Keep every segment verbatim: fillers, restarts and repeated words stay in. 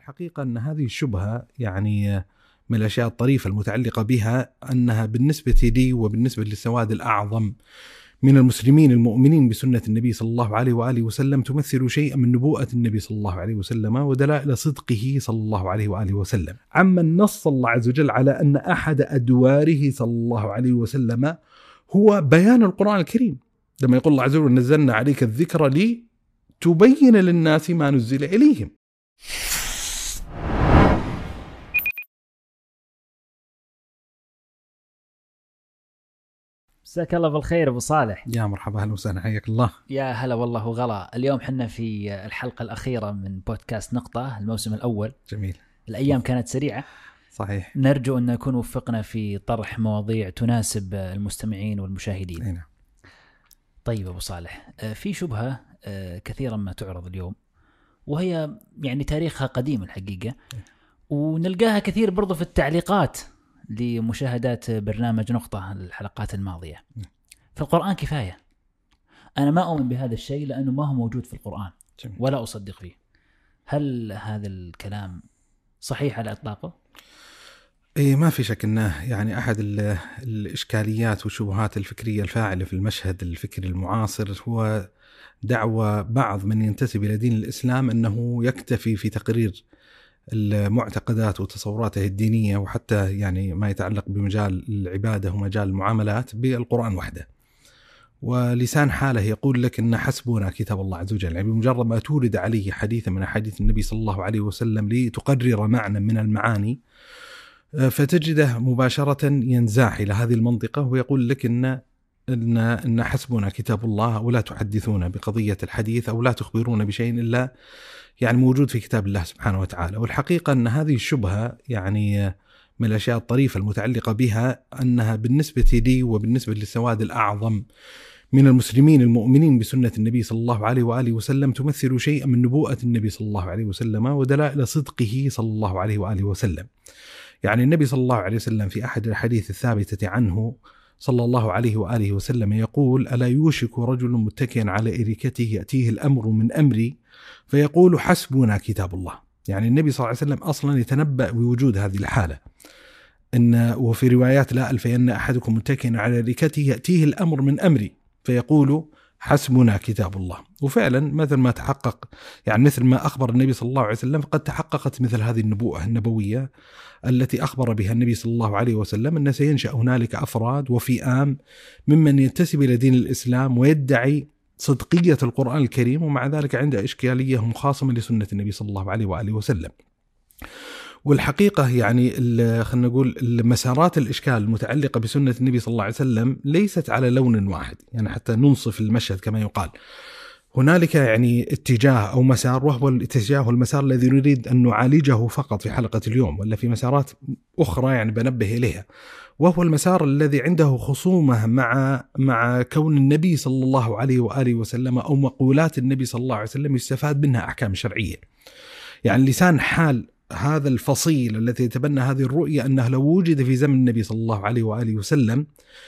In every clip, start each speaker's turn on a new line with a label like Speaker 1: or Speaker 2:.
Speaker 1: والحقيقة أن هذه الشبهة يعني من الأشياء الطريفة المتعلقة بها أنها بالنسبة لي وبالنسبة للسواد الأعظم من المسلمين المؤمنين بسنة النبي صلى الله عليه وآله وسلم تمثل شيئا من نبوءة النبي صلى الله عليه وسلم ودلائل صدقه صلى الله عليه وآله وسلم. عما نص الله عز وجل على أن أحد أدواره صلى الله عليه وسلم هو بيان القرآن الكريم، لما يقول الله عز وجل نزلنا عليك الذكر لي تبين للناس ما نزل إليهم.
Speaker 2: مساك الله بالخير ابو صالح.
Speaker 1: يا مرحبا، اهلا وسهلا، حياك الله.
Speaker 2: يا هلا والله وغلا. اليوم حنا في الحلقه الاخيره من بودكاست نقطه الموسم الاول.
Speaker 1: جميل.
Speaker 2: الايام كانت سريعه.
Speaker 1: صحيح.
Speaker 2: نرجو ان نكون وفقنا في طرح مواضيع تناسب المستمعين والمشاهدين.
Speaker 1: هنا.
Speaker 2: طيب ابو صالح، في شبهه كثيرا ما تعرض اليوم وهي يعني تاريخها قديم الحقيقه، ونلقاها كثير برضو في التعليقات لمشاهدات برنامج نقطة الحلقات الماضية. في القرآن كفاية. أنا ما أؤمن بهذا الشيء لأنه ما هو موجود في القرآن ولا أصدق فيه. هل هذا الكلام صحيح على إطلاقه؟
Speaker 1: إيه، ما في شك أنه يعني أحد الإشكاليات والشبهات الفكرية الفاعلة في المشهد الفكري المعاصر هو دعوة بعض من ينتسب إلى دين الإسلام أنه يكتفي في تقرير المعتقدات وتصوراته الدينية وحتى يعني ما يتعلق بمجال العبادة ومجال المعاملات بالقرآن وحده، ولسان حاله يقول لك إن حسبنا كتاب الله عز وجل، يعني بمجرد ما تورد عليه حديثا من حديث النبي صلى الله عليه وسلم لتقرر معنى من المعاني فتجده مباشرة ينزاح إلى هذه المنطقة ويقول لك إن إن إن حسبنا كتاب الله ولا تحدثون بقضية الحديث أو لا تخبرون بشيء إلا يعني موجود في كتاب الله سبحانه وتعالى. والحقيقة أن هذه الشبهة يعني من الأشياء الطريفة المتعلقة بها أنها بالنسبة لي وبالنسبة للسواد الأعظم من المسلمين المؤمنين بسنة النبي صلى الله عليه وآله وسلم تمثل شيئا من نبوءة النبي صلى الله عليه وسلم ودلائل صدقه صلى الله عليه وآله وسلم. يعني النبي صلى الله عليه وسلم في أحد الحديث الثابتة عنه صلى الله عليه وآله وسلم يقول: ألا يوشك رجل متكئا على إريكته يأتيه الأمر من أمري فيقول حسبنا كتاب الله. يعني النبي صلى الله عليه وسلم أصلا يتنبأ بوجود هذه الحالة، إن وفي روايات لا ألفين أحدكم متكئا على إريكته يأتيه الأمر من أمري فيقول حسبنا كتاب الله. وفعلا مثل ما تحقق، يعني مثل ما أخبر النبي صلى الله عليه وسلم فقد تحققت مثل هذه النبوءة النبوية التي أخبر بها النبي صلى الله عليه وسلم أن سينشأ هنالك أفراد وفئام ممن ينتسب إلى دين الإسلام ويدعي صدقية القرآن الكريم ومع ذلك عنده إشكالية مخاصمة لسنة النبي صلى الله عليه وآله وسلم. والحقيقة يعني خلينا نقول المسارات الإشكال المتعلقة بسنة النبي صلى الله عليه وسلم ليست على لون واحد، يعني حتى ننصف المشهد كما يقال هنالك يعني اتجاه أو مسار، وهو الاتجاه والمسار الذي نريد أن نعالجه فقط في حلقة اليوم، ولا في مسارات أخرى يعني بنبه إليها، وهو المسار الذي عنده خصومة مع مع كون النبي صلى الله عليه وآله وسلم أو مقولات النبي صلى الله عليه وسلم يستفاد منها أحكام شرعية. يعني لسان حال هذا الفصيل الذي يتبنى هذه الرؤية أنه لو وجد في زمن النبي صلى الله عليه وآله وسلم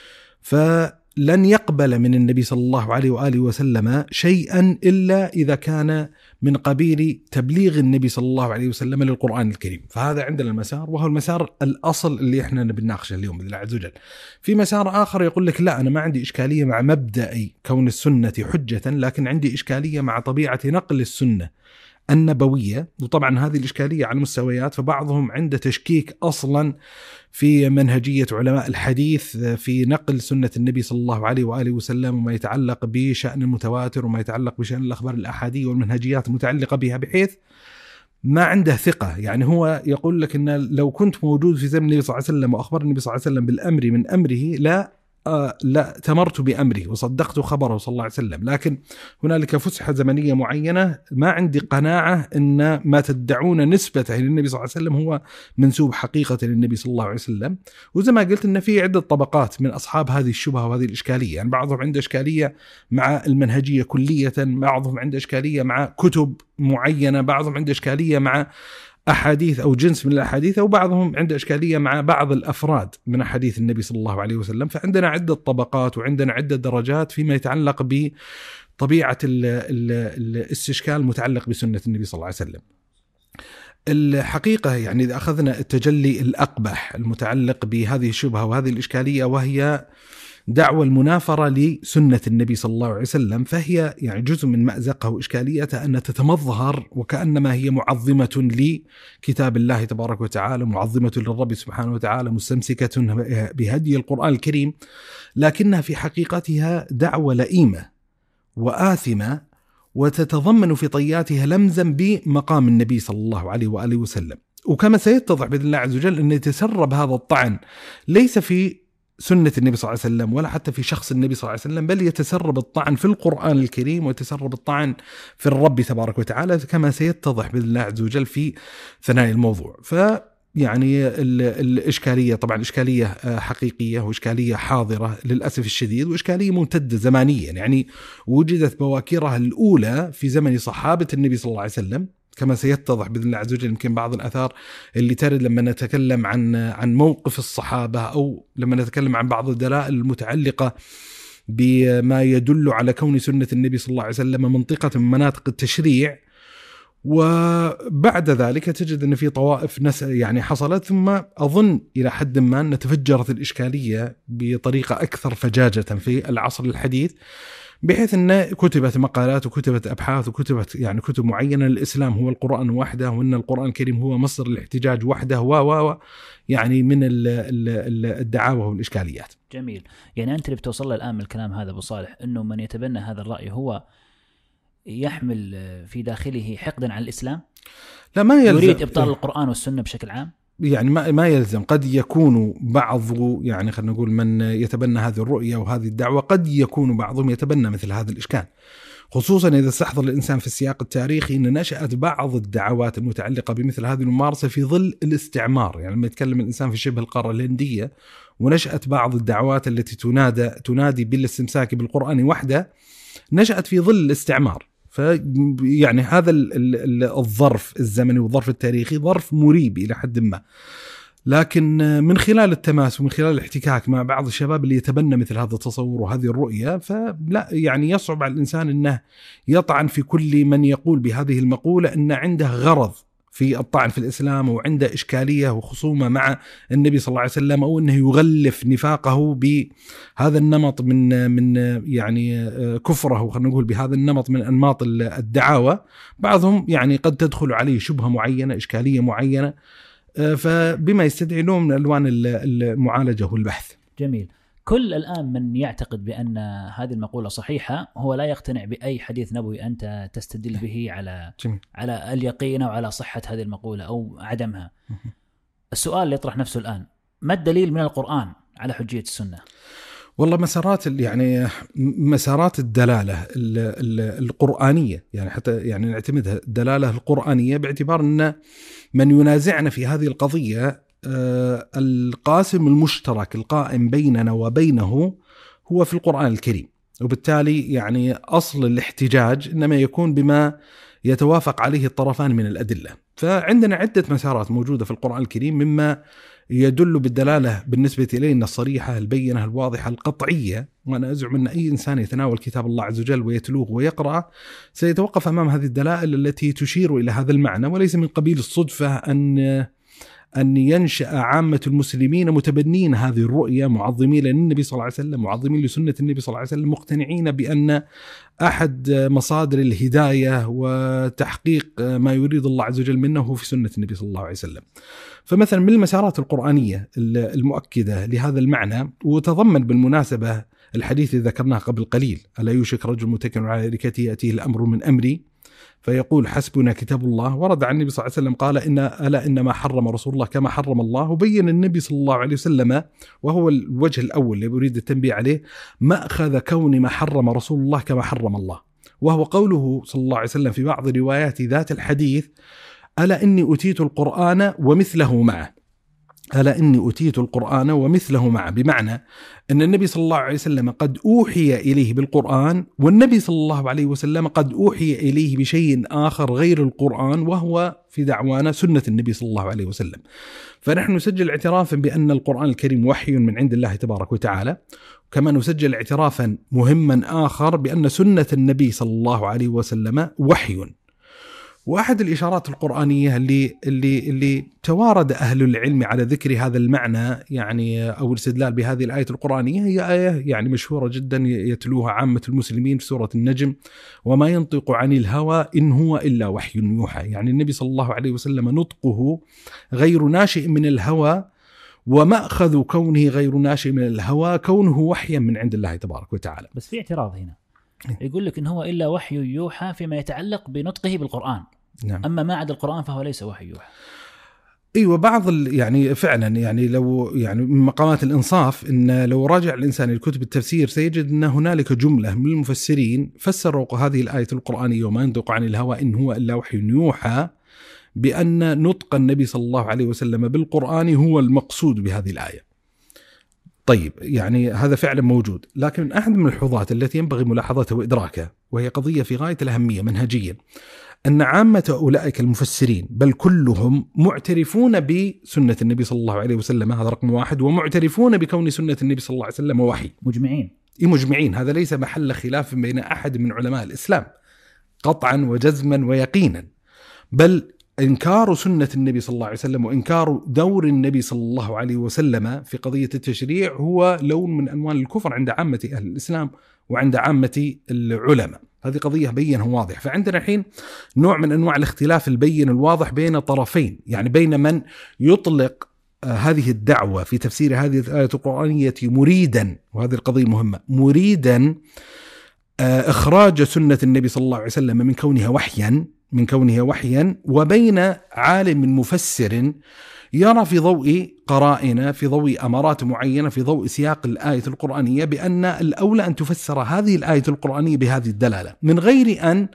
Speaker 1: فلن يقبل من النبي صلى الله عليه وآله وسلم شيئا إلا إذا كان من قبيل تبليغ النبي صلى الله عليه وسلم للقرآن الكريم. فهذا عندنا المسار، وهو المسار الأصل اللي احنا بنناقشه اليوم بإذن الله عز وجل. في مسار آخر يقول لك لا، أنا ما عندي إشكالية مع مبدأي كون السنة حجة، لكن عندي إشكالية مع طبيعة نقل السنة النبوية. وطبعا هذه الإشكالية على مستويات، فبعضهم عنده تشكيك أصلا في منهجية علماء الحديث في نقل سنة النبي صلى الله عليه وآله وسلم وما يتعلق بشأن المتواتر وما يتعلق بشأن الأخبار الأحادية والمنهجيات المتعلقة بها، بحيث ما عنده ثقة. يعني هو يقول لك إن لو كنت موجود في زمن النبي صلى الله عليه وسلم وأخبر النبي صلى الله عليه وسلم بالأمر من أمره لا آه لا تمرت بأمره وصدقت خبره صلى الله عليه وسلم، لكن هنالك فسحة زمنية معينة ما عندي قناعة أن ما تدعون نسبته للنبي صلى الله عليه وسلم هو منسوب حقيقة للنبي صلى الله عليه وسلم. وزي ما قلت أن في عدة طبقات من أصحاب هذه الشبهة وهذه الإشكالية، يعني بعضهم عنده إشكالية مع المنهجية كلية، بعضهم عنده إشكالية مع كتب معينة، بعضهم عنده إشكالية مع أحاديث أو جنس من الأحاديث، أو بعضهم عنده إشكالية مع بعض الأفراد من أحاديث النبي صلى الله عليه وسلم. فعندنا عدة طبقات وعندنا عدة درجات فيما يتعلق بطبيعة الاستشكال المتعلق بسنة النبي صلى الله عليه وسلم. الحقيقة يعني إذا أخذنا التجلي الأقبح المتعلق بهذه الشبهة وهذه الإشكالية، وهي دعوة المنافرة لسنة النبي صلى الله عليه وسلم، فهي يعني جزء من مأزقها وإشكاليتها أن تتمظهر وكأنما هي معظمة لكتاب الله تبارك وتعالى، معظمة للرب سبحانه وتعالى، مستمسكة بهدي القرآن الكريم، لكنها في حقيقتها دعوة لئيمة وآثمة، وتتضمن في طياتها لمزا بمقام النبي صلى الله عليه وآله وسلم. وكما سيتضح بإذن الله عز وجل أن يتسرب هذا الطعن ليس في سنة النبي صلى الله عليه وسلم ولا حتى في شخص النبي صلى الله عليه وسلم، بل يتسرب الطعن في القرآن الكريم ويتسرب الطعن في الرب تبارك وتعالى، كما سيتضح بإذن الله عز وجل في ثنايا الموضوع. فيعني الإشكالية طبعا إشكالية حقيقية وإشكالية حاضرة للأسف الشديد، وإشكالية ممتدة زمانيا، يعني وجدت بواكرها الأولى في زمن صحابة النبي صلى الله عليه وسلم كما سيتضح بإذن الله عز وجل. يمكن بعض الآثار اللي ترد لما نتكلم عن عن موقف الصحابة، أو لما نتكلم عن بعض الدلائل المتعلقة بما يدل على كون سنة النبي صلى الله عليه وسلم منطقة من مناطق التشريع، وبعد ذلك تجد أن في طوائف نس يعني حصلت، ثم أظن إلى حد ما أن تفجرت الإشكالية بطريقة أكثر فجاجة في العصر الحديث، بحيث أن كتبت مقالات وكتبت أبحاث وكتبت يعني كتب معينة. الإسلام هو القرآن وحده، وأن القرآن الكريم هو مصدر الاحتجاج وحده، و و يعني من الدعاوى والإشكاليات.
Speaker 2: جميل. يعني أنت اللي بتوصل له الآن من الكلام هذا أبو صالح، أنه من يتبنى هذا الرأي هو يحمل في داخله حقدا على الإسلام،
Speaker 1: لا ما يلزم،
Speaker 2: يريد إبطال القرآن والسنة بشكل عام.
Speaker 1: يعني ما ما يلزم، قد يكون بعض يعني خلينا نقول من يتبنى هذه الرؤية وهذه الدعوة قد يكون بعضهم يتبنى مثل هذا الإشكال، خصوصا إذا استحضر الإنسان في السياق التاريخي أن نشأت بعض الدعوات المتعلقة بمثل هذه الممارسة في ظل الاستعمار. يعني لما يتكلم الإنسان في شبه القارة الهندية، ونشأت بعض الدعوات التي تنادى تنادي بالاستمساك بالقرآن وحده، نشأت في ظل الاستعمار. فيعني هذا الظرف الزمني والظرف التاريخي ظرف مريب إلى حد ما، لكن من خلال التماس ومن خلال الاحتكاك مع بعض الشباب اللي يتبنى مثل هذا التصور وهذه الرؤية، فلا يعني يصعب على الإنسان أنه يطعن في كل من يقول بهذه المقولة أن عنده غرض في الطعن في الإسلام وعنده إشكالية وخصومة مع النبي صلى الله عليه وسلم، أو أنه يغلف نفاقه بهذا النمط من من يعني كفره، خلينا نقول بهذا النمط من أنماط الدعاوى. بعضهم يعني قد تدخل عليه شبهة معينة، إشكالية معينة، فبما يستدعي نوع من ألوان المعالجة والبحث.
Speaker 2: جميل. كل الآن من يعتقد بأن هذه المقولة صحيحة هو لا يقتنع بأي حديث نبوي أنت تستدل به على جميل. على اليقين أو على صحة هذه المقولة أو عدمها. السؤال اللي يطرح نفسه الآن، ما الدليل من القرآن على حجية السنة؟
Speaker 1: والله مسارات يعني مسارات الدلالة القرآنية، يعني حتى يعني نعتمدها الدلالة القرآنية، باعتبار أن من ينازعنا في هذه القضية القاسم المشترك القائم بيننا وبينه هو في القرآن الكريم، وبالتالي يعني أصل الاحتجاج إنما يكون بما يتوافق عليه الطرفان من الأدلة. فعندنا عدة مسارات موجودة في القرآن الكريم مما يدل بالدلالة بالنسبة إلينا الصريحة البينة الواضحة القطعية. وأنا أزعم أن أي إنسان يتناول كتاب الله عز وجل ويتلوه ويقرأ سيتوقف أمام هذه الدلائل التي تشير إلى هذا المعنى، وليس من قبيل الصدفة أن أن ينشأ عامة المسلمين متبنين هذه الرؤية، معظمين للنبي صلى الله عليه وسلم، معظمين لسنة النبي صلى الله عليه وسلم، مقتنعين بأن أحد مصادر الهداية وتحقيق ما يريد الله عز وجل منه هو في سنة النبي صلى الله عليه وسلم. فمثلا من المسارات القرآنية المؤكدة لهذا المعنى، وتضمن بالمناسبة الحديث اللي ذكرناه قبل قليل، ألا يوشك رجل متكئ على أريكته يأتيه الأمر من أمري فيقول حسبنا كتاب الله. ورد عن النبي صلى الله عليه وسلم قال إن ألا إنما حرم رسول الله كما حرم الله. وبين النبي صلى الله عليه وسلم، وهو الوجه الأول اللي يريد التنبيه عليه، مأخذ كون ما حرم رسول الله كما حرم الله، وهو قوله صلى الله عليه وسلم في بعض روايات ذات الحديث: ألا إني أتيت القرآن ومثله معه. ألا إني أتيت القرآن ومثله معه، بمعنى أن النبي صلى الله عليه وسلم قد أوحي إليه بالقرآن، والنبي صلى الله عليه وسلم قد أوحي إليه بشيء آخر غير القرآن، وهو في دعوانا سنة النبي صلى الله عليه وسلم. فنحن نسجل اعترافا بأن القرآن الكريم وحي من عند الله تبارك وتعالى، كما نسجل اعترافا مهما آخر بأن سنة النبي صلى الله عليه وسلم وحي. وأحد الإشارات القرآنية اللي اللي اللي توارد أهل العلم على ذكر هذا المعنى يعني أو الاستدلال بهذه الآية القرآنية هي آية يعني مشهورة جدا يتلوها عامة المسلمين في سورة النجم: وما ينطق عن الهوى إن هو إلا وحي يوحى. يعني النبي صلى الله عليه وسلم نطقه غير ناشئ من الهوى، ومأخذ كونه غير ناشئ من الهوى كونه وحيا من عند الله تبارك وتعالى.
Speaker 2: بس في اعتراض هنا، يقول لك إن هو إلا وحي يوحى فيما يتعلق بنطقه بالقرآن. نعم. أما ما عدا القرآن فهو ليس وحي يوحى.
Speaker 1: ايوه بعض يعني فعلا يعني لو يعني من مقامات الانصاف ان لو راجع الانسان الكتب التفسير سيجد ان هنالك جمله من المفسرين فسروا هذه الايه القرانيه وما ينطق عن الهوى ان هو الا وحي يوحى بان نطق النبي صلى الله عليه وسلم بالقران هو المقصود بهذه الايه. طيب يعني هذا فعلا موجود، لكن احد من الملحوظات التي ينبغي ملاحظتها وادراكها وهي قضيه في غايه الاهميه منهجيا، أن عامة أولئك المفسرين بل كلهم معترفون بسنة النبي صلى الله عليه وسلم، هذا رقم واحد، ومعترفون بكون سنة النبي صلى الله عليه وسلم وحي.
Speaker 2: مجمعين
Speaker 1: مجمعين، هذا ليس محل خلاف بين أحد من علماء الإسلام قطعا وجزما ويقينا، بل إنكار سنة النبي صلى الله عليه وسلم وإنكار دور النبي صلى الله عليه وسلم في قضية التشريع هو لون من ألوان الكفر عند عامة أهل الإسلام وعند عامة العلماء. هذه قضية بينها واضح. فعندنا الحين نوع من أنواع الاختلاف البين الواضح بين طرفين، يعني بين من يطلق آه هذه الدعوة في تفسير هذه الآية القرآنية مريدا، وهذه القضية مهمة، مريدا آه إخراج سنة النبي صلى الله عليه وسلم من كونها وحيا من كونها وحيا وبين عالم مفسر يرى في ضوء قرائن في ضوء أمارات معينة في ضوء سياق الآية القرآنية بأن الأولى أن تفسر هذه الآية القرآنية بهذه الدلالة من غير أن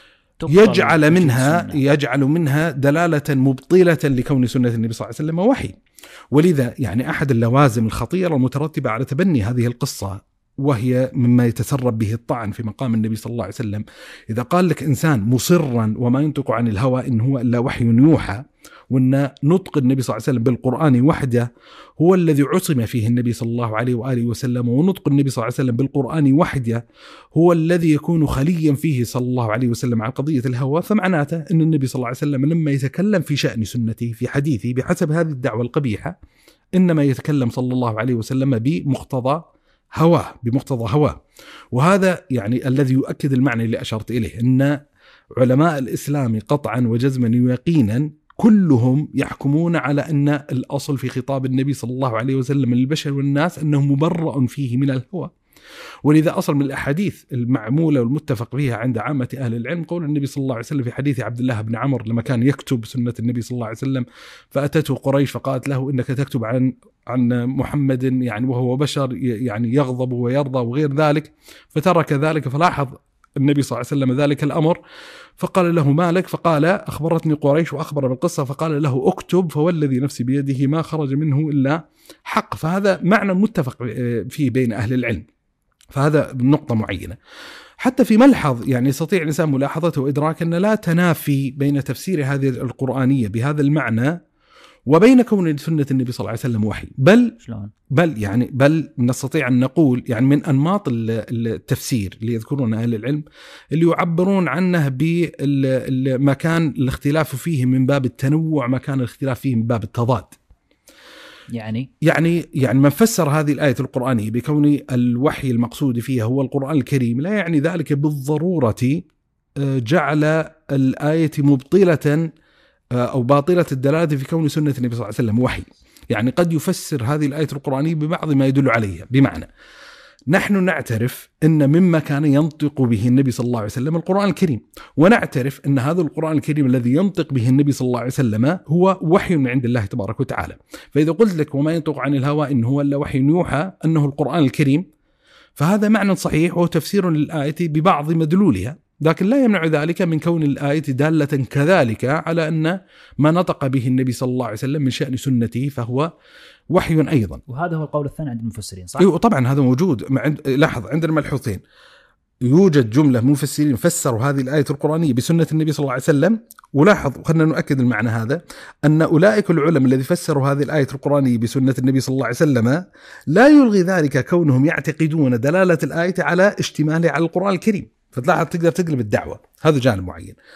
Speaker 1: يجعل منها يجعل منها دلالة مبطلة لكون سنة النبي صلى الله عليه وسلم وحي. ولذا يعني أحد اللوازم الخطيرة المترتبة على تبني هذه القصة وهي مما يتسرب به الطعن في مقام النبي صلى الله عليه وسلم، إذا قال لك إنسان مصرا وما ينطق عن الهوى إن هو إلا وحي يوحى، وأن نطق النبي صلى الله عليه وسلم بالقرآن وحده هو الذي عصم فيه النبي صلى الله عليه وآله وسلم، ونطق النبي صلى الله عليه وسلم بالقرآن وحده هو الذي يكون خليا فيه صلى الله عليه وسلم عن قضية الهوى، فمعناته أن النبي صلى الله عليه وسلم لما يتكلم في شأن سنته في حديثه بحسب هذه الدعوة القبيحة إنما يتكلم صلى الله عليه وسلم بمقتضى هواه بمقتضى هواه. وهذا يعني الذي يؤكد المعنى اللي أشرت إليه، أن علماء الإسلام قطعا وجزما ويقينا كلهم يحكمون على أن الأصل في خطاب النبي صلى الله عليه وسلم للبشر والناس أنه مبرأ فيه من الهوى. ولذا أصل من الأحاديث المعمولة والمتفق فيها عند عامة أهل العلم قول النبي صلى الله عليه وسلم في حديث عبد الله بن عمر لما كان يكتب سنة النبي صلى الله عليه وسلم فأتته قريش فقالت له إنك تكتب عن عن محمد يعني وهو بشر يعني يغضب ويرضى وغير ذلك، فترك ذلك. فلاحظ النبي صلى الله عليه وسلم ذلك الأمر فقال له ما لك؟ فقال أخبرتني قريش وأخبر بالقصة، فقال له اكتب فوالذي نفسي بيده ما خرج منه إلا حق. فهذا معنى متفق فيه بين أهل العلم، فهذا نقطة معينة. حتى في ملحظ يعني يستطيع الإنسان ملاحظته وإدراك أن لا تنافي بين تفسير هذه القرآنية بهذا المعنى وبين كون سنة النبي صلى الله عليه وسلم وحي، بل بل يعني بل نستطيع أن نقول يعني من أنماط التفسير اللي يذكرون أهل العلم اللي يعبرون عنه بمكان الاختلاف فيه من باب التنوع، مكان الاختلاف فيه من باب التضاد.
Speaker 2: يعني
Speaker 1: يعني يعني من فسر هذه الآية القرآنية بكون الوحي المقصود فيها هو القرآن الكريم لا يعني ذلك بالضرورة جعل الآية مبطلة أو باطلة الدلالة في كون سنة النبي صلى الله عليه وسلم وحي. يعني قد يفسر هذه الآية القرآنية ببعض ما يدل عليها، بمعنى نحن نعترف أن مما كان ينطق به النبي صلى الله عليه وسلم القرآن الكريم، ونعترف أن هذا القرآن الكريم الذي ينطق به النبي صلى الله عليه وسلم هو وحي من عند الله تبارك وتعالى. فإذا قلت لك وما ينطق عن الهوى إن هو إلا وحي يوحى أنه القرآن الكريم، فهذا معنى صحيح وهو تفسير للآية ببعض مدلولها، لكن لا يمنع ذلك من كون الآية دالة كذلك على أن ما نطق به النبي صلى الله عليه وسلم من شأن سنته فهو وحي أيضا.
Speaker 2: وهذا هو القول الثاني عند المفسرين، صح؟
Speaker 1: أيوة طبعا هذا موجود. لاحظ عندنا ملحوظين، يوجد جملة من المفسرين فسروا هذه الآية القرآنية بسنة النبي صلى الله عليه وسلم، ولاحظ خلنا نؤكد المعنى هذا أن أولئك العلماء الذي فسروا هذه الآية القرآنية بسنة النبي صلى الله عليه وسلم لا يلغي ذلك كونهم يعتقدون دلالة الآية على اشتمالها على القرآن الكريم، فتلاحظ تقدر تقلب الدعوة. هذا جانب معين.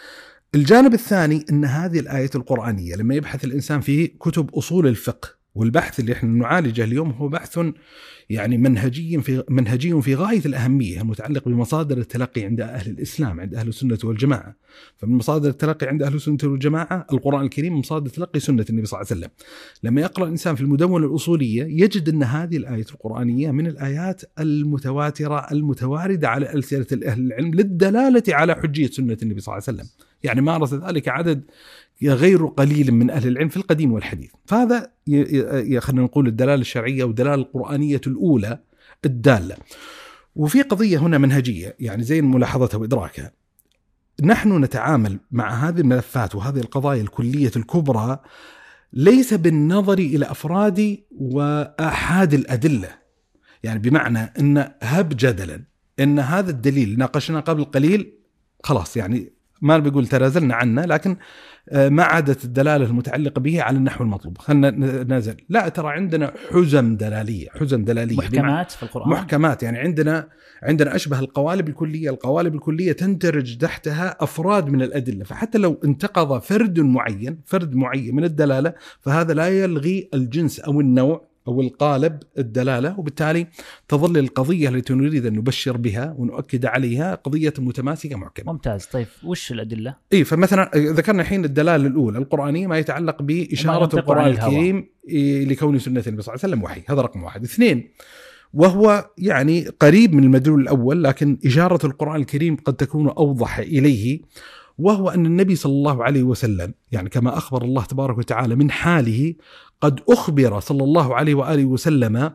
Speaker 1: الجانب الثاني أن هذه الآية القرآنية لما يبحث الإنسان في كتب أصول الفقه، والبحث اللي احنا نعالجه اليوم هو بحث يعني منهجي في منهجي في غاية الأهمية، المتعلق بمصادر التلقي عند أهل الإسلام، عند أهل السنة والجماعة. فمن مصادر التلقي عند أهل السنة والجماعة القرآن الكريم، مصادر تلقي سنة النبي صلى الله عليه وسلم. لما يقرأ الإنسان في المدونة الأصولية يجد أن هذه الآية القرآنية من الآيات المتواترة المتواردة على ألسنة أهل العلم للدلالة على حجية سنة النبي صلى الله عليه وسلم. يعني مارس ذلك عدد غير قليل من أهل العلم في القديم والحديث. فهذا خلينا نقول الدلالة الشرعية والدلالة القرآنية الأولى الدالة. وفي قضية هنا منهجية يعني زي ملاحظتها وإدراكها. نحن نتعامل مع هذه الملفات وهذه القضايا الكلية الكبرى ليس بالنظر إلى أفراد وآحاد الأدلة، يعني بمعنى أن هب جدلا أن هذا الدليل ناقشنا قبل قليل خلاص يعني ما بيقول تنازلنا عنه، لكن ما عادت الدلالة المتعلقة به على النحو المطلوب خلنا نازل. لا، ترى عندنا حزم دلالية، حزم دلالية
Speaker 2: محكمات في القرآن،
Speaker 1: محكمات يعني عندنا عندنا أشبه القوالب الكلية. القوالب الكلية تندرج تحتها أفراد من الأدلة، فحتى لو انتقض فرد معين فرد معين من الدلالة فهذا لا يلغي الجنس أو النوع أو القالب الدلالة، وبالتالي تظل القضية التي نريد أن نبشر بها ونؤكد عليها قضية متماسكة محكمة.
Speaker 2: ممتاز. طيب وش الأدلة؟
Speaker 1: إيه، فمثلا ذكرنا الحين الدلالة الأولى القرآنية ما يتعلق بإشارة القرآن الكريم لكون سنة النبي صلى الله عليه وسلم وحي، هذا رقم واحد. اثنين، وهو يعني قريب من المدلول الأول لكن إشارة القرآن الكريم قد تكون أوضح إليه، وهو أن النبي صلى الله عليه وسلم يعني كما أخبر الله تبارك وتعالى من حاله، قد أخبر صلى الله عليه وآله وسلم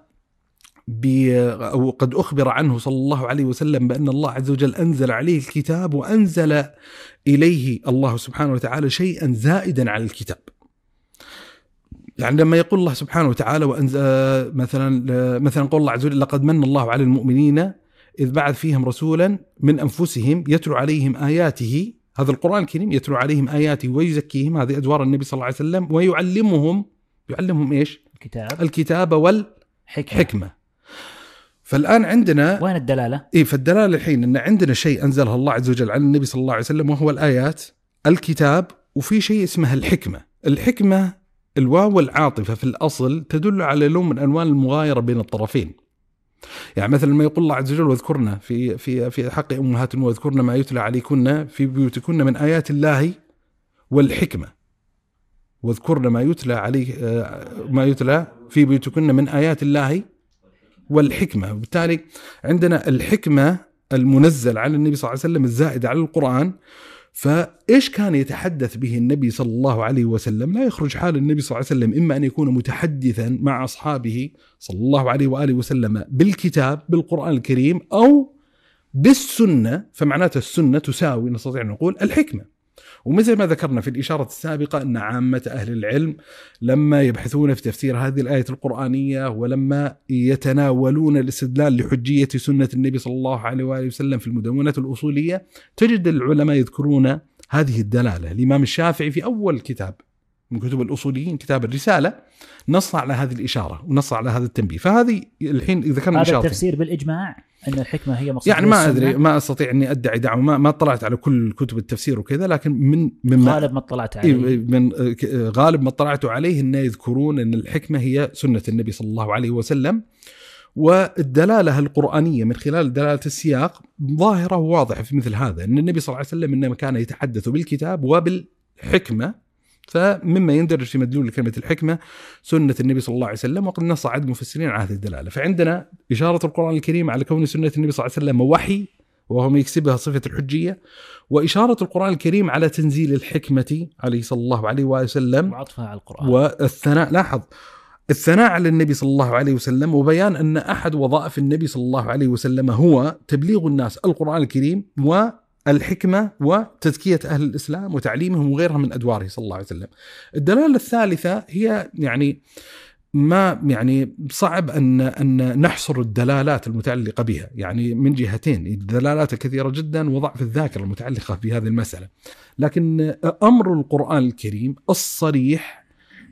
Speaker 1: أو قد أخبر عنه صلى الله عليه وسلم بأن الله عز وجل أنزل عليه الكتاب وأنزل إليه الله سبحانه وتعالى شيئا زائدا على الكتاب. يعني لما يقول الله سبحانه وتعالى وأنزل مثلا مثلا قول الله عز وجل لقد من الله على المؤمنين إذ بعث فيهم رسولا من أنفسهم يتلو عليهم آياته، هذا القرآن الكريم يتلو عليهم آياته ويزكيهم، هذه أدوار النبي صلى الله عليه وسلم، ويعلمهم يعلمهم إيش؟
Speaker 2: الكتاب
Speaker 1: الكتاب والحكمة. فالآن عندنا
Speaker 2: وين الدلالة؟
Speaker 1: إيه، فالدلالة الحين أن عندنا شيء أنزله الله عز وجل على النبي صلى الله عليه وسلم وهو الآيات، الكتاب، وفي شيء اسمه الحكمة. الحكمة الواو والعاطفة في الأصل تدل على لون من أنواع المغايرة بين الطرفين. يعني مثلا ما يقول الله عز وجل واذكرنا في في في حق أمهاتكم واذكرنا ما يتلى عليكن في بيوتكن من آيات الله والحكمة، واذكرنا ما يتلى عليه ما يتلى في بيوتكن من آيات الله والحكمة. وبالتالي عندنا الحكمة المنزل على النبي صلى الله عليه وسلم الزائد على القرآن. فإيش كان يتحدث به النبي صلى الله عليه وسلم؟ لا يخرج حال النبي صلى الله عليه وسلم إما أن يكون متحدثا مع أصحابه صلى الله عليه وآله وسلم بالكتاب بالقرآن الكريم أو بالسنة، فمعناته السنة تساوي نستطيع أن نقول الحكمة. ومثل ما ذكرنا في الإشارة السابقة أن عامة أهل العلم لما يبحثون في تفسير هذه الآية القرآنية ولما يتناولون الاستدلال لحجية سنة النبي صلى الله عليه وآله وسلم في المدونات الأصولية تجد العلماء يذكرون هذه الدلالة. الإمام الشافعي في أول كتاب من كتب الأصوليين كتاب الرسالة نص على هذه الإشارة ونص على هذا التنبيه. فهذه الحين ذكرنا
Speaker 2: هذا التفسير بالإجماع أن الحكمة هي مقصود
Speaker 1: يعني ما أدري، ما أستطيع أني أدعي دعوة، ما ما اطلعت على كل كتب التفسير وكذا، لكن من من
Speaker 2: غالب ما اطلعت عليه
Speaker 1: من غالب ما اطلعت عليه أن يذكرون أن الحكمة هي سنة النبي صلى الله عليه وسلم. والدلالة القرآنية من خلال دلالة السياق ظاهرة وواضحة في مثل هذا، أن النبي صلى الله عليه وسلم إنما كان يتحدث بالكتاب وبالحكمة، فمما يندرج في مدلول كلمة الحكمة سنة النبي صلى الله عليه وسلم، وقد نص عدد مفسرين على هذه الدلالة. فعندنا إشارة القرآن الكريم على كون سنة النبي صلى الله عليه وسلم وحي وهو ما يكسبها صفة الحجية، وإشارة القرآن الكريم على تنزيل الحكمة عليه صلى الله عليه وسلم
Speaker 2: وعطفها على القرآن،
Speaker 1: والثناء، لاحظ الثناء على النبي صلى الله عليه وسلم، وبيان أن أحد وظائف النبي صلى الله عليه وسلم هو تبليغ الناس القرآن الكريم والحكمة وتزكية أهل الإسلام وتعليمهم وغيرها من أدواره صلى الله عليه وسلم. الدلالة الثالثة هي يعني ما يعني صعب أن أن نحصر الدلالات المتعلقة بها، يعني من جهتين، الدلالات كثيرة جدا وضعف الذاكرة المتعلقة بهذه المسألة. لكن أمر القرآن الكريم الصريح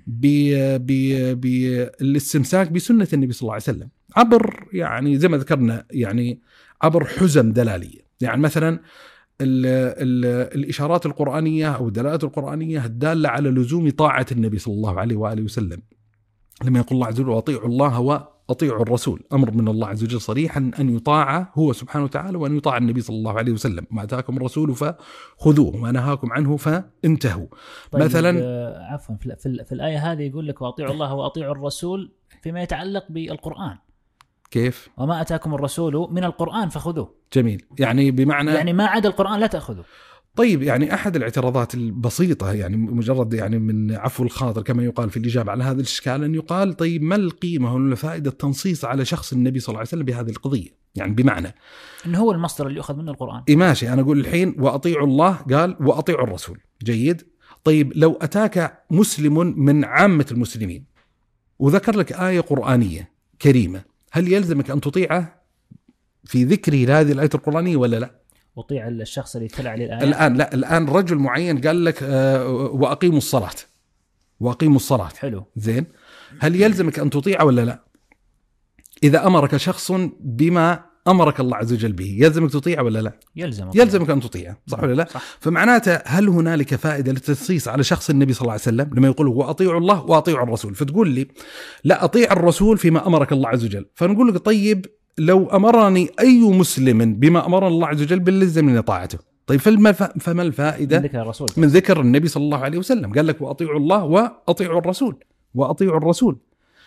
Speaker 1: بالاستمساك بسنة النبي صلى الله عليه وسلم عبر يعني زي ما ذكرنا يعني عبر حزم دلالية. يعني مثلا ال ال الإشارات القرآنية أو الدلالات القرآنية الدالة على لزوم طاعة النبي صلى الله عليه وآله وسلم. لما يقول الله عز وجل وأطيعوا الله وأطيعوا الرسول، أمر من الله عز وجل صريحا أن يطاع هو سبحانه وتعالى وأن يطاع النبي صلى الله عليه وسلم. ما أتاكم الرسول فخذوه وما نهاكم عنه فانتهوا.
Speaker 2: طيب
Speaker 1: مثلا
Speaker 2: آه عفوا في, في, في الآية هذه يقول لك وأطيعوا الله وأطيعوا الرسول فيما يتعلق بالقرآن.
Speaker 1: كيف؟
Speaker 2: وما أتاكم الرسول من القرآن فخذوه.
Speaker 1: جميل، يعني بمعنى
Speaker 2: يعني ما عدا القرآن لا تأخذه.
Speaker 1: طيب يعني أحد الاعتراضات البسيطة يعني مجرد يعني من عفو الخاطر كما يقال في الإجابة على هذا الإشكال أن يقال طيب ما القيمة ولا فائدة التنصيص على شخص النبي صلى الله عليه وسلم بهذه القضية؟ يعني بمعنى
Speaker 2: إنه هو المصدر اللي يأخذ منه القرآن.
Speaker 1: إيه ماشي، أنا أقول الحين وأطيعوا الله قال وأطيعوا الرسول، جيد. طيب لو أتاك مسلم من عامة المسلمين وذكر لك آية قرآنية كريمة، هل يلزمك أن تطيعه في ذكره لهذه الآية القرآنية ولا لا؟
Speaker 2: وطيع الشخص اللي تلع عليه الآية.
Speaker 1: الآن لا، الآن رجل معين قال لك آه وأقيموا الصلاة وأقيموا الصلاة،
Speaker 2: حلو
Speaker 1: زين، هل يلزمك أن تطيعه ولا لا؟ إذا أمرك شخص بما أمرك الله عز وجل به يلزمك تطيعه ولا لا؟
Speaker 2: يلزم
Speaker 1: يلزمك أن تطيعه، صح ولا لا؟
Speaker 2: صح.
Speaker 1: فمعناته هل هنالك فائدة للتنصيص على شخص النبي صلى الله عليه وسلم لما يقول وأطيعوا الله وأطيعوا الرسول، فتقول لي لا أطيع الرسول فيما أمرك الله عز وجل، فنقول لك طيب لو أمرني أي مسلم بما أمر الله عز وجل بلزمني طاعته، طيب فما الفائدة
Speaker 2: من ذكر الرسول
Speaker 1: من ذكر النبي صلى الله عليه وسلم؟ قال لك وأطيعوا الله وأطيعوا الرسول وأطيعوا الرسول.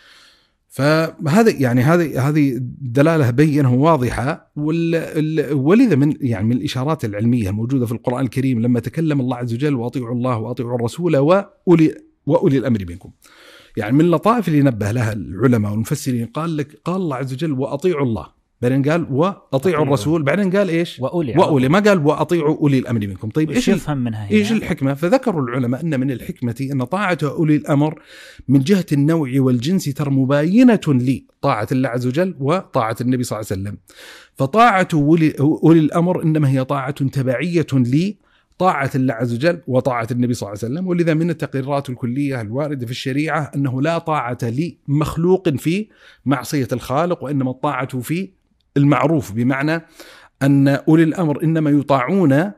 Speaker 1: فهذا يعني هذه هذه دلالة بينة واضحة. ولذا من يعني من الإشارات العلمية الموجودة في القرآن الكريم لما تكلم الله عز وجل وأطيعوا الله وأطيعوا الرسول وأولي وأولي الأمر منكم، يعني من اللطائف اللي نبه لها العلماء والمفسرين قال لك قال الله عز وجل وأطيعوا الله، بعدين قال وأطيعوا الرسول، بعدين قال إيش؟
Speaker 2: وأولي,
Speaker 1: وأولي، ما قال وأطيعوا أولي الأمر منكم. طيب إيش
Speaker 2: يفهم منها
Speaker 1: إيش الحكمة؟ فذكروا العلماء أن من الحكمة أن طاعة أولي الأمر من جهة النوع والجنس ترى مباينة لطاعة الله عز وجل وطاعة النبي صلى الله عليه وسلم. فطاعة أولي الأمر إنما هي طاعة تبعية لي طاعة الله عز وجل وطاعة النبي صلى الله عليه وسلم. ولذا من التقريرات الكلية الواردة في الشريعة أنه لا طاعة لمخلوق في معصية الخالق، وإنما الطاعة في المعروف، بمعنى أن أولي الأمر إنما يطاعون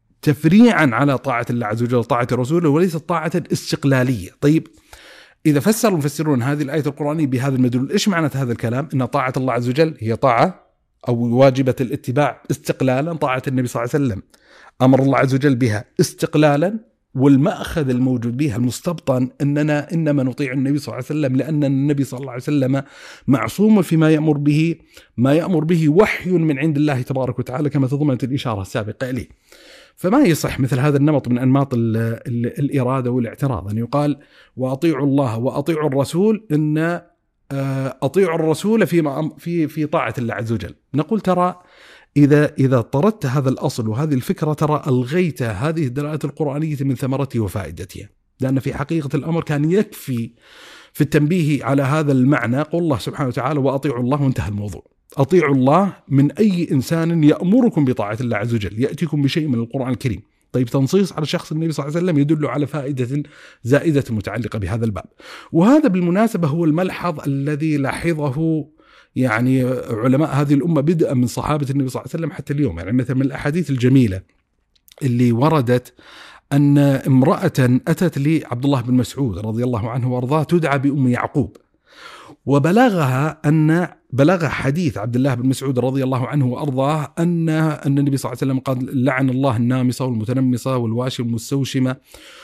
Speaker 1: تفريعا على طاعة الله عز وجل وطاعة رسوله وليس طاعة استقلالية. طيب إذا فسر المفسرون هذه الآية القرآنية بهذا المدلول، إيش معنى هذا الكلام؟ إن طاعة الله عز وجل هي طاعة أو واجبة الاتباع استقلالا، طاعة النبي صلى الله عليه وسلم أمر الله عز وجل بها استقلالا، والمأخذ الموجود بها المستبطن أننا إنما نطيع النبي صلى الله عليه وسلم لأن النبي صلى الله عليه وسلم معصوم فيما يأمر به ما يأمر به وحي من عند الله تبارك وتعالى كما تضمنت الإشارة السابقة إليه. فما يصح مثل هذا النمط من أنماط ال ال الإرادة والاعتراض أن يقال وأطيعوا الله وأطيعوا الرسول إن أطيعوا الرسول في في في طاعة الله عز وجل. نقول ترى إذا إذا طردت هذا الأصل وهذه الفكرة ترى ألغيت هذه الدلالات القرآنية من ثمرتها وفائدتها، لأن في حقيقة الأمر كان يكفي في التنبيه على هذا المعنى قول الله سبحانه وتعالى وأطيعوا الله وانتهى الموضوع. أطيعوا الله من أي إنسان يأمركم بطاعة الله عز وجل يأتيكم بشيء من القرآن الكريم. طيب تنصيص على شخص النبي صلى الله عليه وسلم يدل على فائدة زائدة متعلقة بهذا الباب. وهذا بالمناسبة هو الملحظ الذي لاحظه يعني علماء هذه الأمة بدءا من صحابة النبي صلى الله عليه وسلم حتى اليوم. يعني مثلا من الأحاديث الجميلة اللي وردت أن امرأة أتت لعبد الله بن مسعود رضي الله عنه وارضاه تدعى بأم يعقوب، وبلغها أن بلغ حديث عبد الله بن مسعود رضي الله عنه وارضاه أن أن النبي صلى الله عليه وسلم قال لعن الله النامصة والمتنمصة والواشم والمستوشمة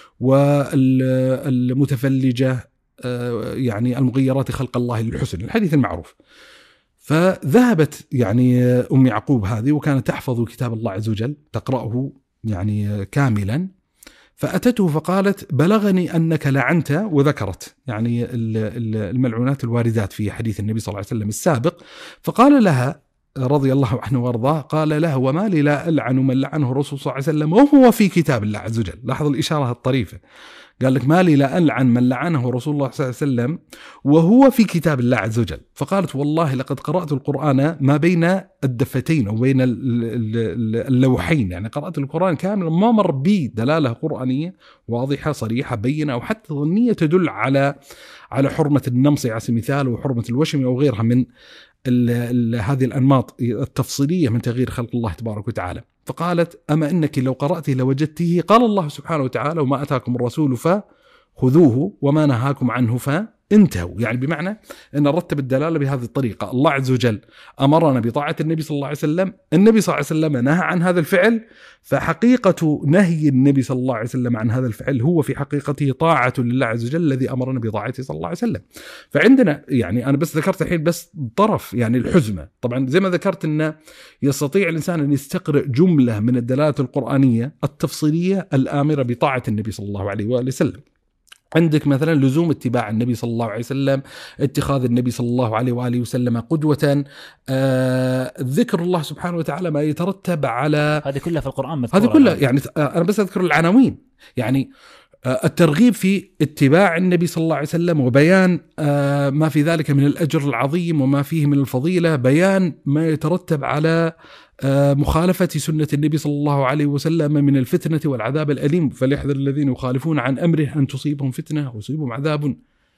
Speaker 1: والمتفلجة يعني المغيرات خلق الله للحسن، الحديث المعروف. فذهبت يعني أم يعقوب هذه وكانت تحفظ كتاب الله عز وجل تقرأه يعني كاملا، فأتته فقالت بلغني أنك لعنت، وذكرت يعني الملعونات الواردات في حديث النبي صلى الله عليه وسلم السابق. فقال لها رضي الله عنه وارضاه قال له وما لي لا ألعن من لعنه الرسول صلى الله عليه وسلم وهو في كتاب الله عز وجل. لاحظ الإشارة الطريفة، قال لك ما لي لا ألعن من لعنه رسول الله صلى الله عليه وسلم وهو في كتاب الله عز وجل. فقالت والله لقد قرأت القرآن ما بين الدفتين أو بين اللوحين، يعني قرأت القرآن كاملا ما مر بي دلالة قرآنية واضحة صريحة بينة أو حتى ظنية تدل على على حرمة النمص على سبيل المثال وحرمة الوشم أو غيرها من ال ال هذه الأنماط التفصيلية من تغيير خلق الله تبارك وتعالى. فقالت أما إنك لو قرأته لوجدته قال الله سبحانه وتعالى وما أتاكم الرسول فخذوه وما نهاكم عنه فانتهوا. يعني بمعنى أن رتب الدلالة بهذه الطريقة. الله عز وجل أمرنا بطاعة النبي صلى الله عليه وسلم، النبي صلى الله عليه وسلم نهى عن هذا الفعل، فحقيقة نهي النبي صلى الله عليه وسلم عن هذا الفعل هو في حقيقته طاعة لله عز وجل الذي أمرنا بطاعته صلى الله عليه وسلم. فعندنا يعني أنا بس ذكرت الحين بس طرف يعني الحزمة. طبعا زي ما ذكرت أنه يستطيع الإنسان أن يستقرئ جملة من الدلالات القرآنية التفصيلية الآمرة بطاعة النبي صلى الله عليه وآله وسلم. عندك مثلا لزوم اتباع النبي صلى الله عليه وسلم، اتخاذ النبي صلى الله عليه وآله وسلم قدوة، آه، ذكر الله سبحانه وتعالى ما يترتب على
Speaker 2: هذه كلها في القرآن مذكورة.
Speaker 1: هذه كلها يعني أنا بس أذكر العناوين. يعني آه الترغيب في اتباع النبي صلى الله عليه وسلم وبيان آه ما في ذلك من الأجر العظيم وما فيه من الفضيلة، بيان ما يترتب على مخالفة سنة النبي صلى الله عليه وسلم من الفتنة والعذاب الأليم، فليحذر الذين يخالفون عن أمره أن تصيبهم فتنة ويصيبهم عذاب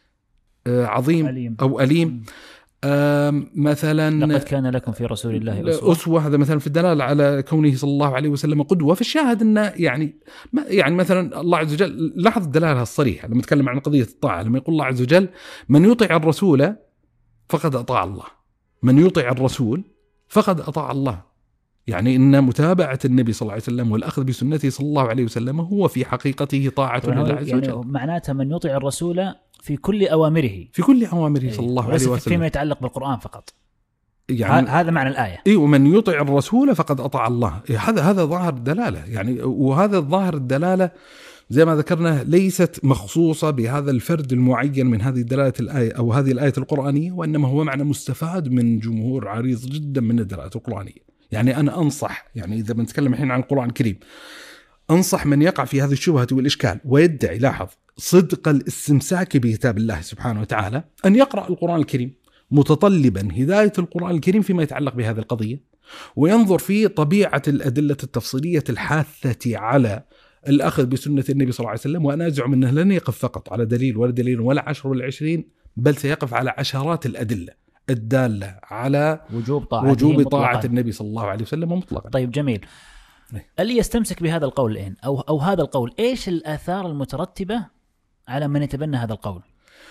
Speaker 1: عظيم
Speaker 2: أليم.
Speaker 1: أو أليم. مثلا
Speaker 2: لقد كان لكم في رسول الله أسوة.
Speaker 1: أسوة هذا مثلا في الدلالة على كونه صلى الله عليه وسلم قدوة. في الشاهد أنه يعني يعني مثلا الله عز وجل لاحظ الدلالة الصريحة لما نتكلم عن قضية الطاعة، لما يقول الله عز وجل من يطيع الرسول فقد أطاع الله، من يطيع الرسول فقد أطاع الله. يعني إن متابعة النبي صلى الله عليه وسلم والأخذ بسنته صلى الله عليه وسلم هو في حقيقته طاعة لله عز وجل.
Speaker 2: يعني معناتها من يطيع الرسول في كل أوامره،
Speaker 1: في كل أوامره صلى الله عليه وسلم،
Speaker 2: فيما يتعلق بالقرآن فقط.
Speaker 1: يعني
Speaker 2: هذا معنى الآية.
Speaker 1: إيه، ومن يطيع الرسول فقد أطاع الله. إيه، هذا هذا ظاهر الدلالة يعني. وهذا الظاهر الدلالة زي ما ذكرنا ليست مخصوصة بهذا الفرد المعين من هذه الدلالة الآية أو هذه الآية القرآنية، وإنما هو معنى مستفاد من جمهور عريض جدا من الدلالات القرآنية. يعني أنا أنصح، يعني إذا بنتكلم الحين عن القرآن الكريم، أنصح من يقع في هذه الشبهة والإشكال ويدعي، لاحظ، صدق الاستمساك بكتاب الله سبحانه وتعالى، أن يقرأ القرآن الكريم متطلبا هداية القرآن الكريم فيما يتعلق بهذه القضية، وينظر في طبيعة الأدلة التفصيلية الحاثة على الأخذ بسنة النبي صلى الله عليه وسلم. وأنا أزعم أنه لن يقف فقط على دليل ولا دليل ولا عشر ولا عشرين، بل سيقف على عشرات الأدلة الدالة على
Speaker 2: وجوب طاعة
Speaker 1: وجوب طاعة النبي صلى الله عليه وسلم مطلقا.
Speaker 2: طيب جميل. اللي يستمسك بهذا القول الآن أو أو هذا القول، إيش الآثار المترتبة على من يتبنى هذا القول؟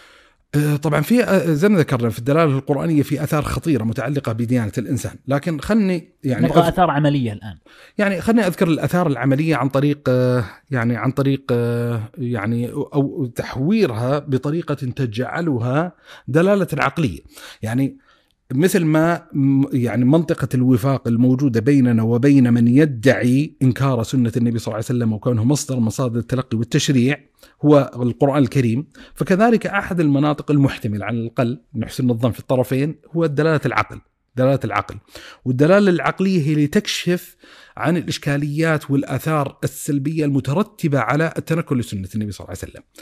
Speaker 1: طبعا في زي ما ذكرنا في الدلالة القرآنية في آثار خطيرة متعلقة بديانة الإنسان، لكن خلني يعني
Speaker 2: نبغى آثار عملية الآن.
Speaker 1: يعني خلني أذكر الآثار العملية عن طريق يعني عن طريق يعني أو تحويرها بطريقة تجعلها دلالة عقلية. يعني مثل ما يعني منطقة الوفاق الموجودة بيننا وبين من يدعي إنكار سنة النبي صلى الله عليه وسلم وكونه مصدر مصادر التلقي والتشريع هو القرآن الكريم، فكذلك أحد المناطق المحتمل على الأقل نحسن الظن في الطرفين هو دلالة العقل. دلالة العقل والدلالة العقلية هي لتكشف عن الإشكاليات والآثار السلبية المترتبة على التنكر لسنة النبي صلى الله عليه وسلم.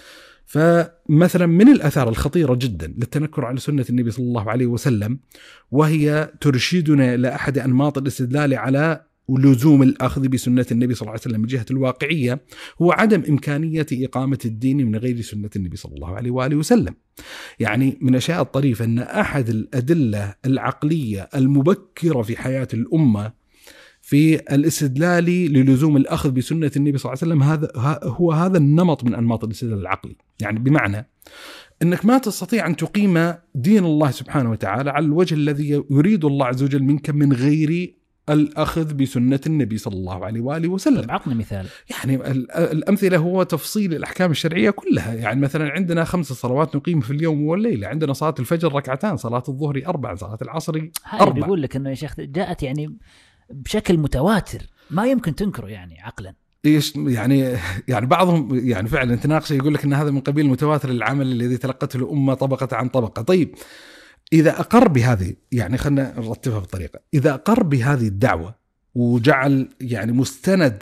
Speaker 1: فمثلا من الآثار الخطيرة جدا للتنكر على سنة النبي صلى الله عليه وسلم، وهي ترشدنا إلى أحد أنماط الاستدلال على ولزوم الأخذ بسنة النبي صلى الله عليه وسلم من جهة الواقعية، هو عدم إمكانية إقامة الدين من غير سنة النبي صلى الله عليه وآله وسلم. يعني من أشياء الطريفة أن أحد الأدلة العقلية المبكرة في حياة الأمة في الاستدلال للزوم الأخذ بسنة النبي صلى الله عليه وسلم هذا هو هذا النمط من أنماط الاستدلال العقلي. يعني بمعنى أنك ما تستطيع أن تقيم دين الله سبحانه وتعالى على الوجه الذي يريد الله عز وجل منك من غير الأخذ بسنة النبي صلى الله عليه وآله وسلم.
Speaker 2: عقل مثال،
Speaker 1: يعني الأمثلة هو تفصيل الأحكام الشرعية كلها. يعني مثلا عندنا خمس صلوات نقيم في اليوم والليلة، عندنا صلاة الفجر ركعتان، صلاة الظهر أربع، صلاة العصر أربع.
Speaker 2: بيقول لك أنه يا شيخ جاءت يعني بشكل متواتر ما يمكن تنكره يعني عقلا.
Speaker 1: ايش يعني يعني بعضهم يعني فعلا تناقش يقول لك ان هذا من قبيل المتواتر العمل الذي تلقته الامه طبقه عن طبقه. طيب اذا اقر بهذه، يعني خلينا نرتبها بالطريقه، اذا اقر بهذه الدعوه وجعل يعني مستند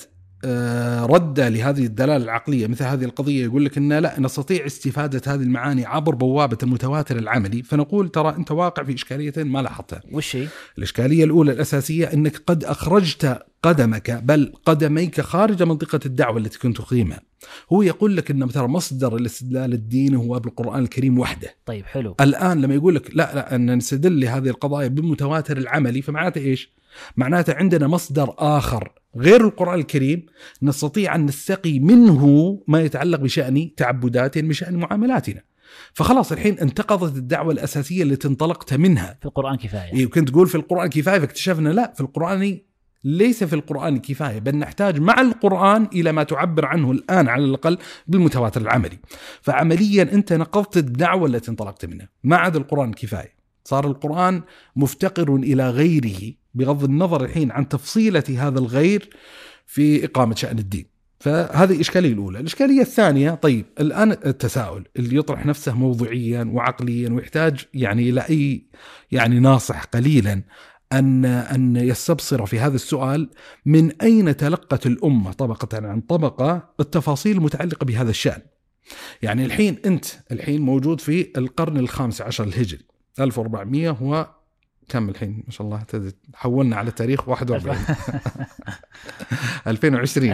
Speaker 1: رد لهذه الدلاله العقليه مثل هذه القضيه، يقول لك ان لا نستطيع استفاده هذه المعاني عبر بوابه المتواتر العملي، فنقول ترى انت واقع في اشكاليتين ما لاحظتها.
Speaker 2: وش هي؟ الاشكاليه
Speaker 1: الاولى الاساسيه انك قد اخرجت قدمك بل قدميك خارج منطقه الدعوه التي كنت تقيمها. هو يقول لك ان مثلا مصدر الاستدلال الديني هو بالقران الكريم وحده.
Speaker 2: طيب حلو.
Speaker 1: الان لما يقول لك لا لا ان نستدل لهذه القضايا بالمتواتر العملي، فمعناته ايش؟ معناته عندنا مصدر آخر غير القرآن الكريم نستطيع أن نستقي منه ما يتعلق بشأن تعبداتنا بشأن معاملاتنا. فخلاص الحين انتقضت الدعوة الأساسية التي انطلقت منها.
Speaker 2: في القرآن كفاية.
Speaker 1: إيه، وكنت تقول في القرآن كفاية، فاكتشفنا لا، في القرآن ليس في القرآن كفاية، بل نحتاج مع القرآن إلى ما تعبر عنه الآن على الأقل بالمتواتر العملي. فعمليا أنت نقضت الدعوة التي انطلقت منها، ما عاد القرآن كفاية، صار القرآن مفتقر إلى غيره بغض النظر الحين عن تفصيلة هذا الغير في إقامة شأن الدين. فهذه الإشكالية الأولى. الإشكالية الثانية، طيب الآن التساؤل اللي يطرح نفسه موضوعيا وعقليا ويحتاج يعني إلى أي يعني ناصح قليلا أن أن يستبصر في هذا السؤال: من أين تلقت الأمة طبقة عن طبقة التفاصيل المتعلقة بهذا الشأن؟ يعني الحين أنت الحين موجود في القرن الخامس عشر الهجري، ألف وأربعمائة هو كم الحين ما شاء الله حولنا على التاريخ واحد وأربعين ألفين وعشرين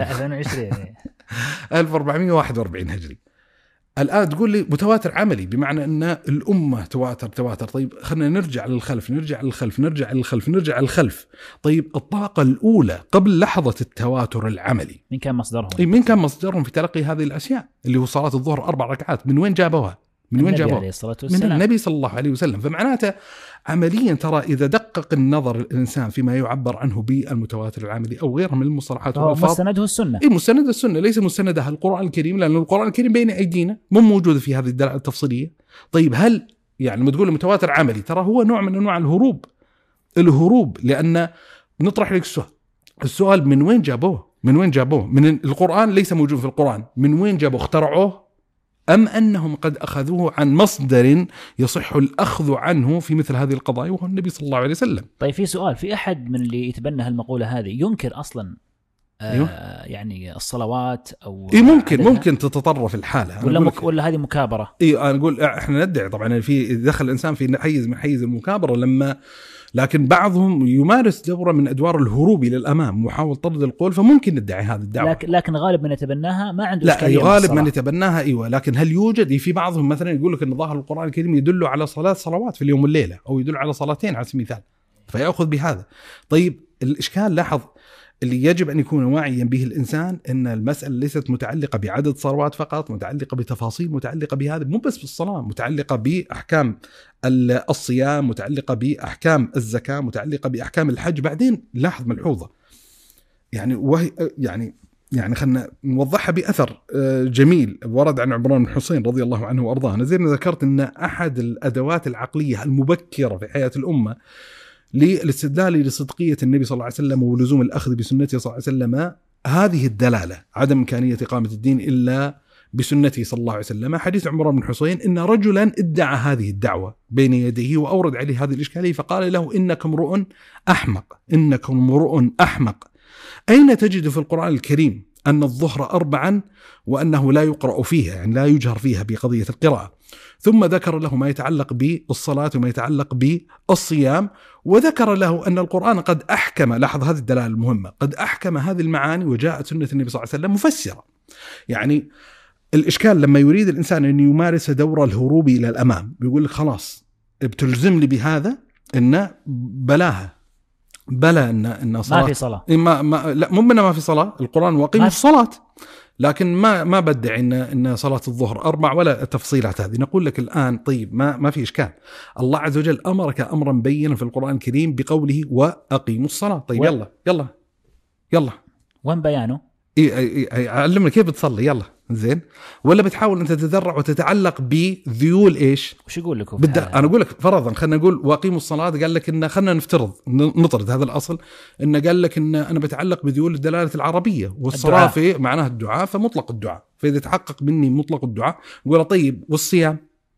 Speaker 1: ألف وأربعمائة وواحد وأربعين هجري. الآن تقول لي متواتر عملي، بمعنى أن الأمة تواتر تواتر. طيب خلنا نرجع للخلف نرجع للخلف نرجع للخلف نرجع للخلف. طيب الطبقة الأولى قبل لحظة التواتر العملي
Speaker 2: من كان مصدرهم؟
Speaker 1: من كان مصدرهم في تلقي هذه الأشياء اللي هو صلاة الظهر أربع ركعات؟ من وين جابوها؟ من وين جابوها؟ من النبي صلى الله عليه وسلم. فمعناته عمليا ترى إذا دقق النظر الإنسان فيما يعبر عنه بالمتواتر العملي أو غيره من المصطلحات
Speaker 2: والألفاظ، مستنده السنة.
Speaker 1: إيه، مستند السنة، ليس مستندها القرآن الكريم، لأن القرآن الكريم بين أيدينا مو موجود في هذه الدلالة التفصيلية. طيب هل يعني لما تقول متواتر عملي، ترى هو نوع من أنواع الهروب الهروب لأن نطرح لك السؤال السؤال من وين جابوه؟ من وين جابوه؟ من القرآن؟ ليس موجود في القرآن. من وين جابوه؟ اخترعوه أم أنهم قد أخذوه عن مصدر يصح الأخذ عنه في مثل هذه القضايا وهو النبي صلى الله عليه وسلم؟
Speaker 2: طيب في سؤال، في أحد من اللي يتبنى هالمقولة هذه ينكر أصلا
Speaker 1: أيوه؟
Speaker 2: آه يعني الصلوات أو
Speaker 1: إيه ممكن عددها؟ ممكن تتطرف الحالة،
Speaker 2: ولا, مك ولا هذه مكابرة؟
Speaker 1: إيه أنا أقول إحنا ندعي طبعا في دخل الإنسان في حيز من حيز المكابرة لما، لكن بعضهم يمارس دورة من أدوار الهروب إلى الأمام وحاول طرد القول، فممكن ندعي هذا الدعوة.
Speaker 2: لكن, لكن غالب من يتبناها ما عنده
Speaker 1: لا، غالب من يتبناها أيوة. لكن هل يوجد في بعضهم مثلا يقول لك أن ظاهر القرآن الكريم يدل على صلاة صلوات في اليوم والليلة أو يدل على صلاتين على سبيل المثال، فيأخذ بهذا. طيب الإشكال لاحظ اللي يجب أن يكون واعيا به الإنسان أن المسألة ليست متعلقة بعدد صلوات فقط، متعلقة بتفاصيل متعلقة بهذا، مو بس بالصلاة، متعلقة بأحكام الصيام، متعلقة بأحكام الزكاة، متعلقة بأحكام الحج. بعدين لاحظ ملحوظة يعني وهي يعني يعني خلنا نوضحها بأثر جميل ورد عن عمران بن حسين رضي الله عنه وأرضاه. أنا زي ما ذكرت أن أحد الأدوات العقلية المبكرة في حياة الأمة للاستدلال لصدقية النبي صلى الله عليه وسلم ولزوم الأخذ بسنته صلى الله عليه وسلم هذه الدلالة، عدم إمكانية إقامة الدين إلا بسنته صلى الله عليه وسلم. حديث عمران بن حسين إن رجلا ادعى هذه الدعوة بين يديه وأورد عليه هذه الإشكالية فقال له: إنك امرؤ أحمق، إنك امرؤ أحمق، أين تجد في القرآن الكريم أن الظهر أربعا وأنه لا يقرأ فيها، يعني لا يجهر فيها بقضية القراءة؟ ثم ذكر له ما يتعلق بالصلاة وما يتعلق بالصيام، وذكر له أن القرآن قد أحكم، لاحظ هذه الدلالة المهمة، قد أحكم هذه المعاني وجاءت سنة النبي صلى الله عليه وسلم مفسرة. يعني الإشكال لما يريد الإنسان أن يمارس دور الهروب إلى الأمام، بيقول لك خلاص بتلزم لي بهذا إن بلاها بلا إن إن صلاة
Speaker 2: ما في صلاة،
Speaker 1: ما ما لا مو إنه ما في صلاة، القرآن واقيم الصلاة، لكن ما ما بدع إن إن صلاة الظهر أربع ولا التفصيلات هذه. نقول لك الآن طيب ما ما في إشكال، الله عز وجل أمرك أمرا بينا في القرآن الكريم بقوله وأقيموا الصلاة. طيب و... يلا يلا يلا
Speaker 2: وين بيانه؟
Speaker 1: إيه إيه علمنا كيف بتصلي، يلا زين، ولا بتحاول أن تتذرع وتتعلق بذيول إيش؟
Speaker 2: وش يقول لكم؟
Speaker 1: بد... أنا أقول لك فرضا خلنا نقول وأقيموا الصلاة، قال لك إن خلنا نفترض نطرد هذا الأصل، إن قال لك إن أنا بتعلق بذيول الدلالة العربية والصلاة في معناها الدعاء، فمطلق الدعاء، فإذا تحقق مني مطلق الدعاء قول طيب والصيام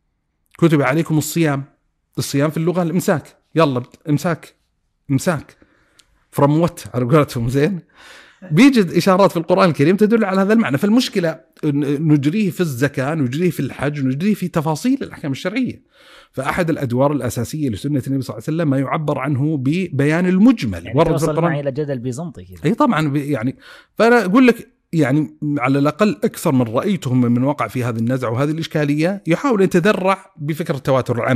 Speaker 1: كتب عليكم الصيام، الصيام في اللغة الإمساك، يلا إمساك إمساك from what على قولتهم زين، بيجد إشارات في القرآن الكريم تدل على هذا المعنى. فالمشكلة نجريه في الزكاة، نجريه في الحج، نجريه في تفاصيل الأحكام الشرعية. فأحد الأدوار الأساسية لسنة النبي صلى الله عليه وسلم ما يعبر عنه ببيان المجمل.
Speaker 2: يعني توصل معي إلى جدل بيزنطي كده.
Speaker 1: أي طبعا يعني، فأنا أقول لك يعني على الأقل أكثر من رأيتهم من وقع في هذا النزع وهذه الإشكالية يحاول أن يتذرع بفكرة التواتر العملي،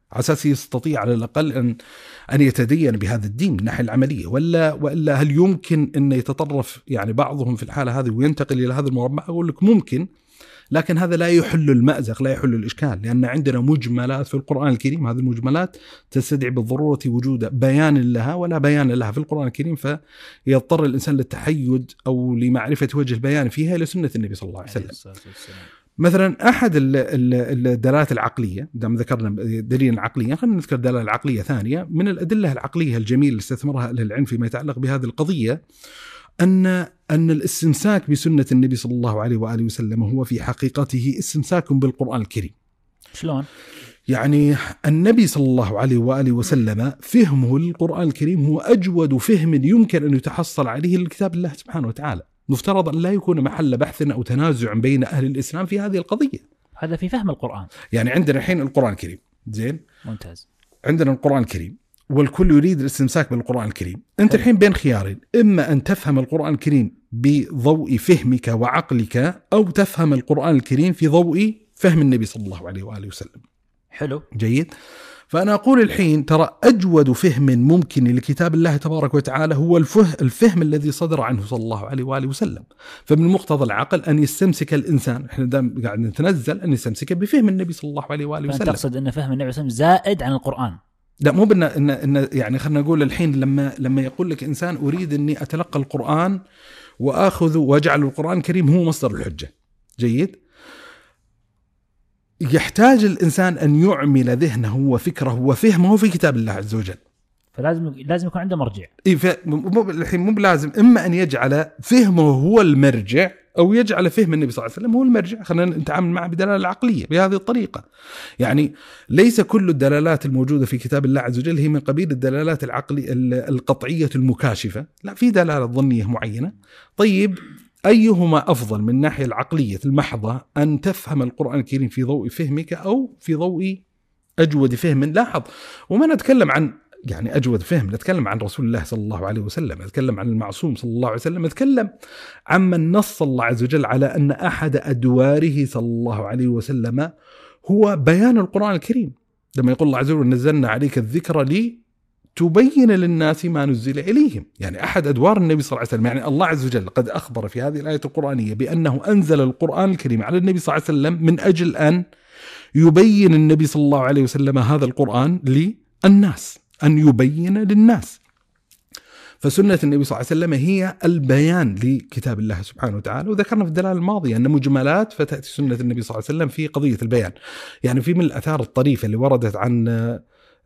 Speaker 1: على أساس يستطيع على الأقل أن أن يتدين بهذا الدين من الناحية العملية، ولا ولا هل يمكن أن يتطرف يعني بعضهم في الحالة هذه وينتقل إلى هذا المربع؟ أقول لك ممكن، لكن هذا لا يحل المأزق، لا يحل الإشكال، لأن عندنا مجملات في القرآن الكريم، هذه المجملات تستدعي بالضرورة وجود بيان لها، ولا بيان لها في القرآن الكريم، فيضطر الإنسان للتحيد أو لمعرفة وجه البيان فيها إلى سنة النبي صلى الله عليه وسلم. مثلا أحد الدلالات العقلية، دام ذكرنا دليل عقليا خلينا نذكر دلالة عقلية ثانية من الأدلة العقلية الجميلة اللي استثمرها أهل العلم فيما يتعلق بهذه القضية، أن أن الاستمساك بسنة النبي صلى الله عليه وآله وسلم هو في حقيقته استمساك بالقرآن الكريم.
Speaker 2: شلون؟
Speaker 1: يعني النبي صلى الله عليه وآله وسلم فهمه للقرآن الكريم هو أجود فهم يمكن أن يتحصل عليه لكتاب الله سبحانه وتعالى. مفترض أن لا يكون محل بحث أو تنازع بين أهل الإسلام في هذه القضية.
Speaker 2: هذا في فهم القرآن.
Speaker 1: يعني عندنا الحين القرآن الكريم، زين؟
Speaker 2: ممتاز.
Speaker 1: عندنا القرآن الكريم والكل يريد الاستمساك بالقرآن الكريم. أنت الحين بين خيارين، إما أن تفهم القرآن الكريم بضوء فهمك وعقلك، أو تفهم القرآن الكريم في ضوء فهم النبي صلى الله عليه وآله وسلم.
Speaker 2: حلو،
Speaker 1: جيد. فأنا أقول الحين ترى أجود فهم ممكن لكتاب الله تبارك وتعالى هو الفهم, الفهم الذي صدر عنه صلى الله عليه وآله وسلم. فمن مقتضى العقل أن يستمسك الإنسان، إحنا دام قاعد نتنزل، أن يستمسك بفهم النبي صلى الله عليه وآله وسلم.
Speaker 2: تقصد أن فهم النبي صلى الله عليه وسلم زائد عن القرآن؟
Speaker 1: لا، مو بأن إن إن يعني خلنا نقول الحين لما لما يقول لك إنسان أريد إني أتلقى القرآن وأخذ وأجعل القرآن الكريم هو مصدر الحجة، جيد. يحتاج الإنسان أن يعمل ذهنه وفكره وفهمه في كتاب الله عز وجل،
Speaker 2: فلازم لازم يكون عنده مرجع.
Speaker 1: إيه، مو الحين مو بلازم، إما أن يجعل فهمه هو المرجع أو يجعل فهم النبي صلى الله عليه وسلم هو المرجع. خلينا نتعامل معه بدلالة عقلية بهذه الطريقة. يعني ليس كل الدلالات الموجودة في كتاب الله عز وجل هي من قبيل الدلالات العقلية القطعية المكاشفة، لا، في دلالة ظنية معينة. طيب، أيهما أفضل من ناحية العقلية المحضة، أن تفهم القرآن الكريم في ضوء فهمك أو في ضوء أجود فهم؟ لاحظ، وما نتكلم عن يعني أجود فهم، نتكلم عن رسول الله صلى الله عليه وسلم، نتكلم عن المعصوم صلى الله عليه وسلم، نتكلم عن من نص الله عز وجل على أن أحد أدواره صلى الله عليه وسلم هو بيان القرآن الكريم. لما يقول الله عز وجل نزلنا عليك الذكر لي تبين للناس ما نزل إليهم، يعني أحد أدوار النبي صلى الله عليه وسلم. يعني الله عز وجل قد أخبر في هذه الآية القرآنية بأنه أنزل القرآن الكريم على النبي صلى الله عليه وسلم من أجل أن يبين النبي صلى الله عليه وسلم هذا القرآن للناس، أن يبين للناس. فسنة النبي صلى الله عليه وسلم هي البيان لكتاب الله سبحانه وتعالى. وذكرنا في الدلالة الماضية أن مجملات فتأتي سنة النبي صلى الله عليه وسلم في قضية البيان. يعني في من الأثار الطريفة اللي وردت عن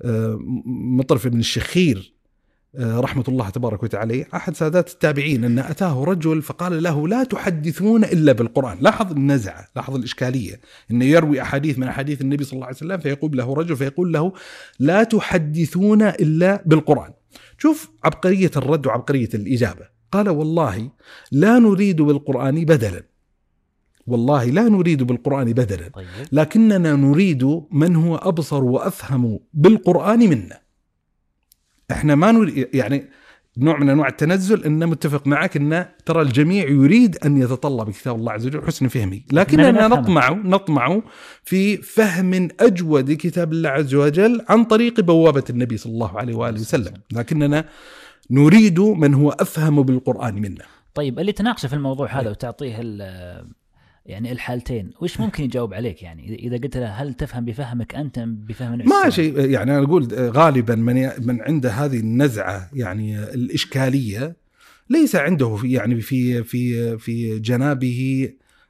Speaker 1: مطرف بن الشخير رحمة الله تبارك وتعالى، أحد سادات التابعين، أن أتاه رجل فقال له لا تحدثون إلا بالقرآن. لاحظ النزعة، لاحظ الإشكالية، أنه يروي أحاديث من أحاديث النبي صلى الله عليه وسلم، فيقول له رجل فيقول له لا تحدثون إلا بالقرآن. شوف عبقرية الرد وعبقرية الإجابة. قال والله لا نريد بالقرآن بدلا، والله لا نريد بالقرآن بدلا،
Speaker 2: طيب.
Speaker 1: لكننا نريد من هو أبصر وأفهم بالقرآن منا. احنا ما نريد، يعني نوع من انواع التنزل، ان متفق معك ان ترى الجميع يريد ان يتطلب كتاب الله عز وجل حسن فهمه، لكننا نطمع نطمع في فهم اجود كتاب الله عز وجل عن طريق بوابة النبي صلى الله عليه واله وسلم، لكننا نريد من هو افهم بالقرآن منا.
Speaker 2: طيب، اللي تناقش في الموضوع هذا وتعطيه يعني الحالتين، وش ممكن يجاوب عليك؟ يعني إذا قلت له هل تفهم بفهمك أنت بفهم النبي؟
Speaker 1: ما شيء، يعني أنا أقول غالبا من من عنده هذه النزعة يعني الإشكالية ليس عنده في يعني في في في جنابه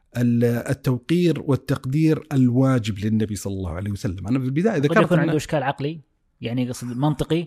Speaker 1: التوقير والتقدير الواجب للنبي صلى الله عليه وسلم. أنا في البداية ذكرت
Speaker 2: يكون عنده إشكال عقلي، يعني قصد منطقي،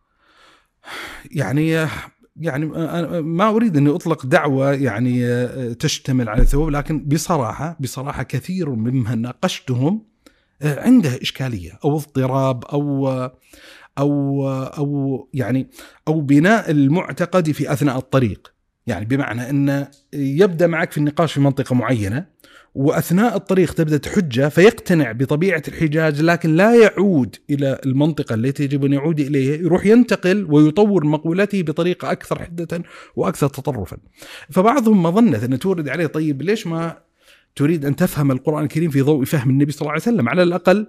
Speaker 1: يعني يعني ما أريد أن أطلق دعوة يعني تشتمل على ثواب، لكن بصراحة بصراحة كثير ممن ناقشتهم عنده إشكالية أو اضطراب أو أو أو يعني أو بناء المعتقد في أثناء الطريق. يعني بمعنى أن يبدأ معك في النقاش في منطقة معينة، وأثناء الطريق تبدأ حجة فيقتنع بطبيعة الحجاج، لكن لا يعود إلى المنطقة التي يجب أن يعود إليها، يروح ينتقل ويطور مقولته بطريقة أكثر حدة وأكثر تطرفا. فبعضهم مظنة أن تورد عليه طيب ليش ما تريد أن تفهم القرآن الكريم في ضوء فهم النبي صلى الله عليه وسلم؟ على الأقل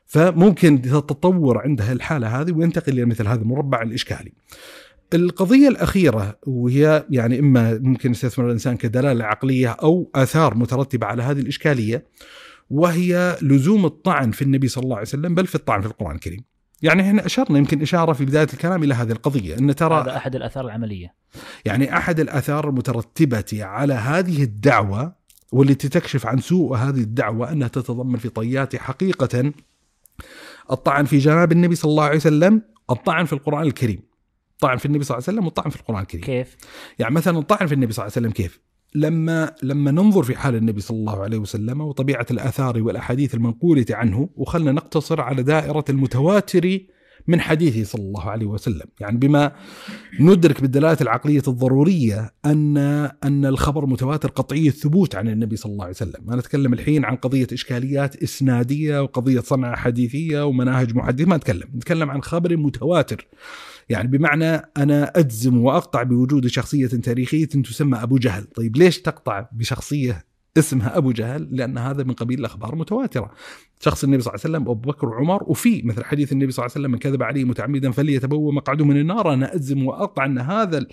Speaker 1: فممكن تتطور عندها الحالة هذه وينتقل إلى مثل هذا المربع الإشكالي. القضية الأخيرة وهي يعني إما ممكن يستثمر الإنسان كدلالة عقلية أو آثار مترتبة على هذه الإشكالية، وهي لزوم الطعن في النبي صلى الله عليه وسلم بل في الطعن في القرآن الكريم. يعني احنا أشرنا يمكن إشارة في بداية الكلام إلى هذه القضية، أن ترى
Speaker 2: هذا أحد الآثار العملية،
Speaker 1: يعني أحد الآثار المترتبة على هذه الدعوة والتي تكشف عن سوء هذه الدعوة أنها تتضمن في طيات حقيقة الطعن في جناب النبي صلى الله عليه وسلم، الطعن في القرآن الكريم، الطعن في النبي صلى الله عليه وسلم والطعن في القرآن الكريم.
Speaker 2: كيف؟
Speaker 1: يعني مثلا الطعن في النبي صلى الله عليه وسلم كيف؟ لما لما ننظر في حال النبي صلى الله عليه وسلم وطبيعة الآثار والأحاديث المنقولة عنه، وخلنا نقتصر على دائرة المتواتر من حديثه صلى الله عليه وسلم، يعني بما ندرك بالدلالات العقلية الضرورية أن أن الخبر متواتر قطعي الثبوت عن النبي صلى الله عليه وسلم. أنا أتكلم الحين عن قضية إشكاليات إسنادية وقضية صنعة حديثية ومناهج محدثة، ما أتكلم نتكلم عن خبر متواتر، يعني بمعنى أنا أجزم وأقطع بوجود شخصية تاريخية تسمى أبو جهل. طيب ليش تقطع بشخصية اسمها أبو جهل؟ لأن هذا من قبيل الأخبار متواترة. شخص النبي صلى الله عليه وسلم أبو بكر وعمر، وفي مثل حديث النبي صلى الله عليه وسلم من كذب عليه متعمدا فليتبوأ مقعده من النار. أنا أجزم وأقطع أن هذا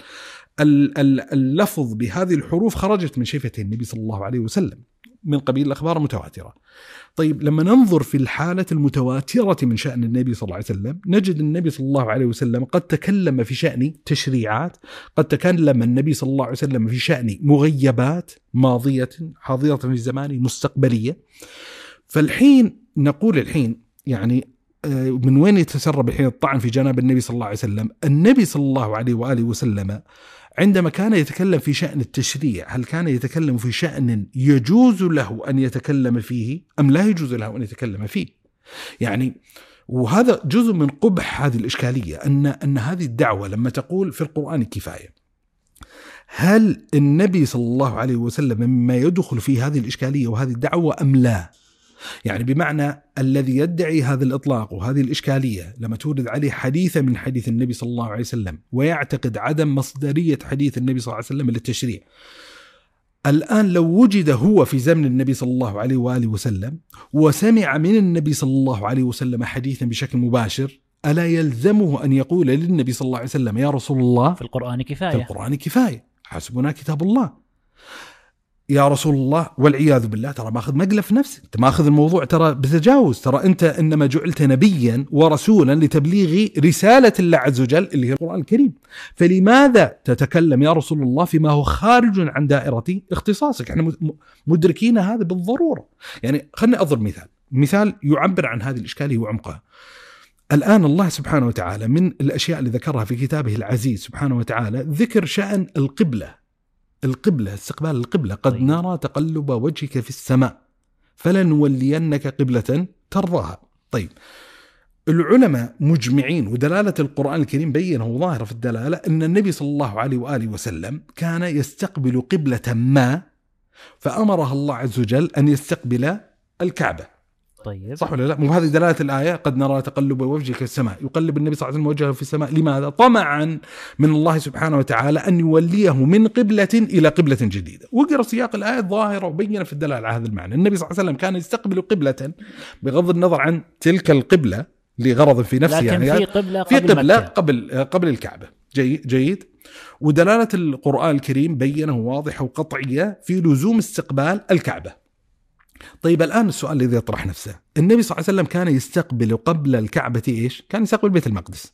Speaker 1: اللفظ بهذه الحروف خرجت من شفة النبي صلى الله عليه وسلم من قبيل الأخبار المتواترة. طيب لما ننظر في الحالة المتواترة من شأن النبي صلى الله عليه وسلم نجد النبي صلى الله عليه وسلم قد تكلم في شأن تشريعات، قد تكلم النبي صلى الله عليه وسلم في شأن مغيبات ماضية حاضرة في الزمان مستقبلية. فالحين نقول الحين يعني من وين يتسرب الحين الطعن في جناب النبي صلى الله عليه وسلم؟ النبي صلى الله عليه وآله وسلم عندما كان يتكلم في شأن التشريع هل كان يتكلم في شأن يجوز له أن يتكلم فيه أم لا يجوز له أن يتكلم فيه؟ يعني وهذا جزء من قبح هذه الإشكالية، أن أن هذه الدعوة لما تقول في القرآن كفاية، هل النبي صلى الله عليه وسلم مما يدخل في هذه الإشكالية وهذه الدعوة أم لا؟ يعني بمعنى الذي يدعي هذا الإطلاق وهذه الإشكالية لما تورد عليه حديثا من حديث النبي صلى الله عليه وسلم ويعتقد عدم مصدرية حديث النبي صلى الله عليه وسلم للتشريع، الآن لو وجد هو في زمن النبي صلى الله عليه وآله وسلم وسمع من النبي صلى الله عليه وسلم حديثا بشكل مباشر، ألا يلزمه أن يقول للنبي صلى الله عليه وسلم يا رسول الله
Speaker 2: في القرآن كفاية،
Speaker 1: في القرآن كفاية، حسبنا كتاب الله يا رسول الله، والعياذ بالله ترى ماخذ مقلف نفسك، انت ماخذ الموضوع ترى بتجاوز، ترى انت انما جعلت نبيا ورسولا لتبليغ رسالة الله عز وجل اللي هي القرآن الكريم، فلماذا تتكلم يا رسول الله فيما هو خارج عن دائرة اختصاصك؟ احنا مدركين هذا بالضرورة. يعني خلني اضرب مثال مثال يعبر عن هذه الاشكالية وعمقها. الآن الله سبحانه وتعالى من الاشياء اللي ذكرها في كتابه العزيز سبحانه وتعالى ذكر شأن القبلة، القبلة، استقبال القبلة، قد طيب. نرى تقلب وجهك في السماء فلنولينك قبلة ترضاها. طيب العلماء مجمعين ودلالة القرآن الكريم بينه وظاهرة في الدلالة أن النبي صلى الله عليه وآله وسلم كان يستقبل قبلة ما فأمرها الله عز وجل أن يستقبل الكعبة.
Speaker 2: طيب
Speaker 1: صح ولا لا؟ مو هذه دلالة الآية قد نرى تقلب وجهك في السماء، يقلب النبي صلى الله عليه وسلم وجهه في السماء، لماذا؟ طمعا من الله سبحانه وتعالى أن يوليه من قبلة إلى قبلة جديدة. وقرأ سياق الآية ظاهرة وبين في الدلالة على هذا المعنى. النبي صلى الله عليه وسلم كان يستقبل قبلة بغض النظر عن تلك القبلة لغرض في نفسه،
Speaker 2: لكن
Speaker 1: يعني
Speaker 2: في قبلة
Speaker 1: في
Speaker 2: قبل
Speaker 1: قبلة
Speaker 2: مكة.
Speaker 1: قبل قبل الكعبة. جيد جيد. ودلالة القرآن الكريم بينه واضحة وقطعية في لزوم استقبال الكعبة. طيب الآن السؤال الذي يطرح نفسه، النبي صلى الله عليه وسلم كان يستقبل قبل الكعبة إيش؟ كان يستقبل بيت المقدس.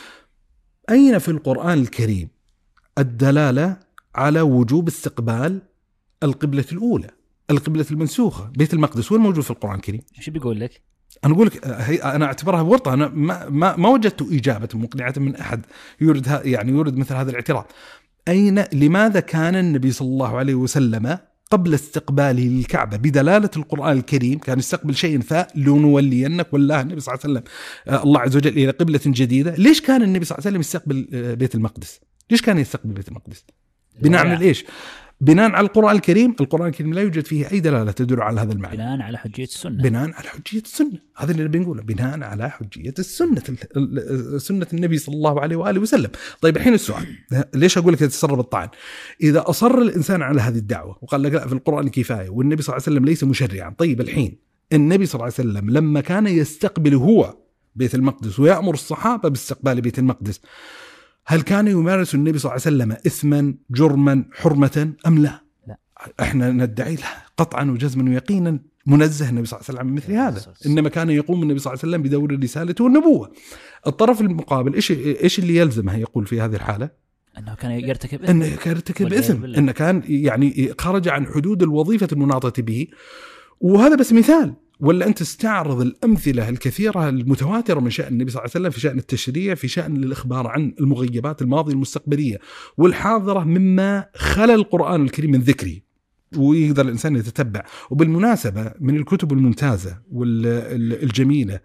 Speaker 1: أين في القرآن الكريم الدلالة على وجوب استقبال القبلة الأولى، القبلة المنسوخة بيت المقدس؟ وين موجود في القرآن الكريم؟
Speaker 2: شو بيقول لك؟
Speaker 1: أنا أقول لك أنا أعتبرها ورطة، أنا ما ما ما وجدت إجابة مقنعة من أحد يورد يعني يورد مثل هذا الاعتراض. أين لماذا كان النبي صلى الله عليه وسلم قبل استقباله للكعبة بدلالة القرآن الكريم كان يستقبل شيء فلنولينك والله النبي صلى الله عليه وسلم الله عز وجل إلى قبلة جديدة؟ ليش كان النبي صلى الله عليه وسلم يستقبل بيت المقدس؟ ليش كان يستقبل بيت المقدس؟ بناء على إيش؟ بناء على القرآن الكريم. القرآن الكريم لا يوجد فيه أي دلالة تدل على هذا المعنى.
Speaker 2: بناء على حجية السنة.
Speaker 1: بناء على حجية السنة، هذا اللي بنقوله، بناء على حجية السنة، سنة النبي صلى الله عليه وآله وسلم. طيب الحين السؤال، ليش أقول لك يتسرب الطعن؟ إذا أصر الإنسان على هذه الدعوة وقال لك لا في القرآن كفاية والنبي صلى الله عليه وسلم ليس مشرعا، طيب الحين النبي صلى الله عليه وسلم لما كان يستقبل هو بيت المقدس ويأمر الصحابة باستقبال بيت المقدس، هل كان يمارس النبي صلى الله عليه وسلم إثما جرما حرمة أم لا؟
Speaker 2: لا.
Speaker 1: احنا ندعي له قطعا وجزما ويقينا منزه النبي صلى الله عليه وسلم مثل هذا، إنما كان يقوم النبي صلى الله عليه وسلم بدور الرسالة والنبوة. الطرف المقابل إيش إيش اللي يلزمه يقول في هذه الحالة؟
Speaker 2: أنه كان يرتكب إثم،
Speaker 1: أنه كان يرتكب إثم، أنه كان يعني خرج عن حدود الوظيفة المناطة به. وهذا بس مثال، ولا أنت استعرض الأمثلة الكثيرة المتواترة من شأن النبي صلى الله عليه وسلم في شأن التشريع، في شأن الإخبار عن المغيبات الماضية المستقبلية والحاضرة مما خلى القرآن الكريم من ذكره ويقدر الإنسان يتتبع. وبالمناسبة من الكتب الممتازة والجميلة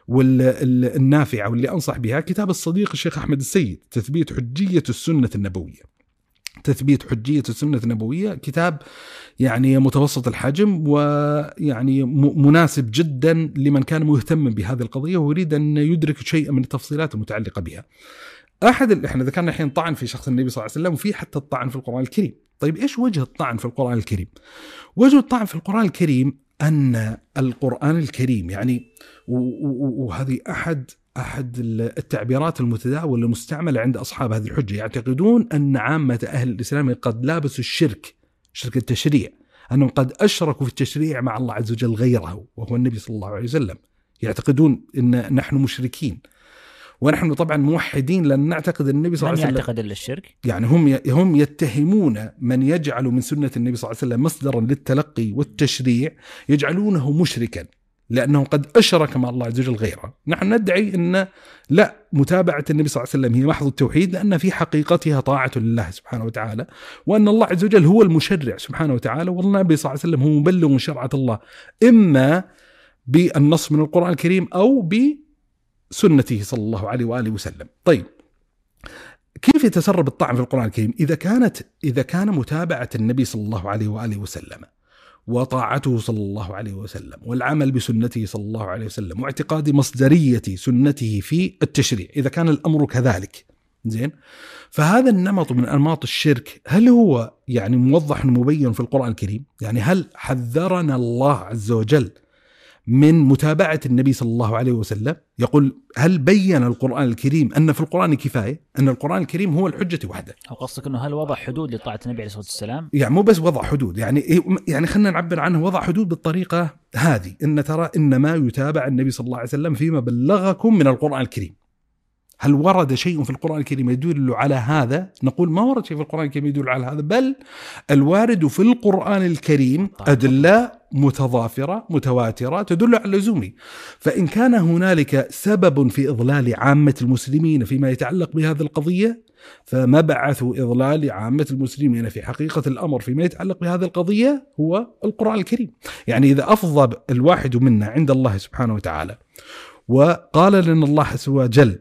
Speaker 1: والنافعة واللي أنصح بها كتاب الصديق الشيخ أحمد السيد، تثبيت حجية السنة النبوية. تثبيت حجية السنة النبوية كتاب يعني متوسط الحجم ويعني مناسب جدا لمن كان مهتما بهذه القضية ويريد أن يدرك شيئا من التفصيلات المتعلقة بها. أحد اللي احنا ذكرنا الحين طعن في شخص النبي صلى الله عليه وسلم، وفي حتى الطعن في القرآن الكريم. طيب إيش وجه الطعن في القرآن الكريم؟ وجه الطعن في القرآن الكريم أن القرآن الكريم يعني وهذه أحد أحد التعبيرات المتداولة المستعملة عند أصحاب هذه الحجة، يعتقدون أن عامة أهل الإسلام قد لابسوا الشرك، شرك التشريع، أنهم قد أشركوا في التشريع مع الله عز وجل غيره وهو النبي صلى الله عليه وسلم. يعتقدون أن نحن مشركين ونحن طبعا موحدين، لأن نعتقد النبي صلى الله عليه وسلم
Speaker 2: يعتقد الشرك.
Speaker 1: يعني هم هم يتهمون من يجعل من سنة النبي صلى الله عليه وسلم مصدرا للتلقي والتشريع، يجعلونه مشركا لأنه قد أشرك مع الله عز وجل غيره. نحن ندعي أن لا، متابعة النبي صلى الله عليه وسلم هي محض التوحيد، لأن في حقيقتها طاعة لله سبحانه وتعالى، وأن الله عز وجل هو المشرع سبحانه وتعالى، والنبي صلى الله عليه وسلم هو مبلغ شرعة الله إما بالنص من القرآن الكريم أو بسنته صلى الله عليه وآله وسلم. طيب كيف يتسرب الطعن في القرآن الكريم؟ إذا كانت إذا كان متابعة النبي صلى الله عليه وآله وسلم وطاعته صلى الله عليه وسلم والعمل بسنته صلى الله عليه وسلم واعتقاد مصدرية سنته في التشريع، إذا كان الأمر كذلك زين، فهذا النمط من أنماط الشرك هل هو يعني موضح ومبين في القرآن الكريم؟ يعني هل حذرنا الله عز وجل من متابعة النبي صلى الله عليه وسلم؟ يقول هل بين القرآن الكريم أن في القرآن كفاية، أن القرآن الكريم هو الحجة وحده؟
Speaker 2: أو قصدك أنه هل وضع حدود لطاعة النبي عليه الصلاة والسلام؟
Speaker 1: يعني مو بس وضع حدود، يعني يعني خلنا نعبر عنه وضع حدود بالطريقة هذه، إن ترى إنما يتابع النبي صلى الله عليه وسلم فيما بلغكم من القرآن الكريم. هل ورد شيء في القرآن الكريم يدل على هذا؟ نقول ما ورد شيء في القرآن الكريم يدل على هذا، بل الوارد في القرآن الكريم أدلة متضافرة متواترة تدل على لزومه. فإن كان هنالك سبب في إضلال عامة المسلمين فيما يتعلق بهذه القضية، فمبعث إضلال عامة المسلمين في حقيقة الأمر فيما يتعلق بهذه القضية هو القرآن الكريم. يعني إذا أفضى الواحد منا عند الله سبحانه وتعالى وقال لنا الله عز وجل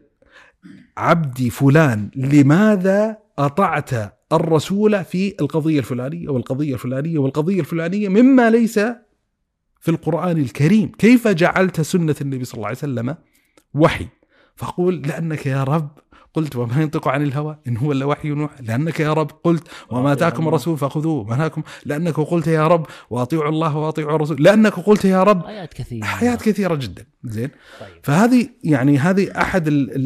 Speaker 1: عبدي فلان لماذا أطعت الرسول في القضية الفلانية والقضية الفلانية والقضية الفلانية مما ليس في القرآن الكريم، كيف جعلت سنة النبي صلى الله عليه وسلم وحي؟ فأقول لأنك يا رب قلت وما ينطق عن الهوى إن هو إلا وحي يوحى، لأنك يا رب قلت وما آتاكم الرسول فخذوه وما لأنك قلت يا رب وأطيعوا الله وأطيعوا الرسول، لأنك قلت يا رب
Speaker 2: آيات كثيرة
Speaker 1: آيات كثيرة جدا. زين.
Speaker 2: طيب.
Speaker 1: فهذه يعني هذه أحد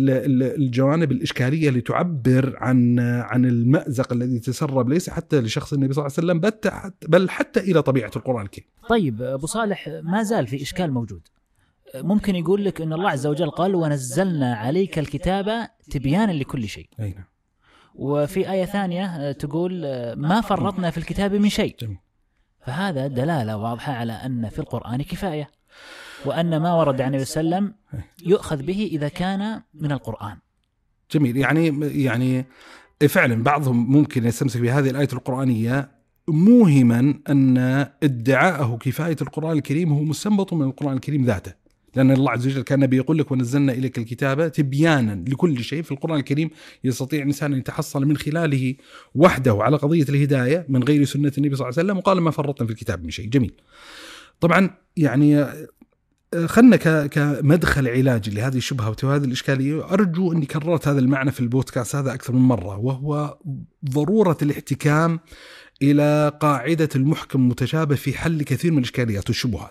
Speaker 1: الجوانب الإشكالية اللي تعبر عن عن المأزق الذي تسرب ليس حتى لشخص النبي صلى الله عليه وسلم بل حتى إلى طبيعة القرآن الكريم.
Speaker 2: طيب أبو صالح، ما زال في إشكال موجود. ممكن يقول لك أن الله عز وجل قال ونزلنا عليك الكتاب تبيانا لكل شيء.
Speaker 1: أين.
Speaker 2: وفي آية ثانية تقول ما فرطنا في الكتاب من شيء.
Speaker 1: جميل.
Speaker 2: فهذا دلالة واضحة على أن في القرآن كفاية، وأن ما ورد عن النبي صلى الله عليه وسلم يؤخذ به إذا كان من القرآن.
Speaker 1: جميل. يعني يعني فعلا بعضهم ممكن يستمسك بهذه الآية القرآنية موهما أن ادعاءه كفاية القرآن الكريم هو مستنبط من القرآن الكريم ذاته، لأن الله عز وجل كان بيقول لك ونزلنا إليك الكتاب تبيانا لكل شيء. في القرآن الكريم يستطيع الإنسان أن يتحصل من خلاله وحده على قضية الهداية من غير سنة النبي صلى الله عليه وسلم، وقال ما فرطنا في الكتاب من شيء. جميل. طبعا يعني خلنا كمدخل علاجي لهذه الشبهة وهذه الإشكالية، أرجو أني كررت هذا المعنى في البودكاست هذا أكثر من مرة، وهو ضرورة الاحتكام إلى قاعدة المحكم متشابه في حل كثير من الإشكاليات والشبهات.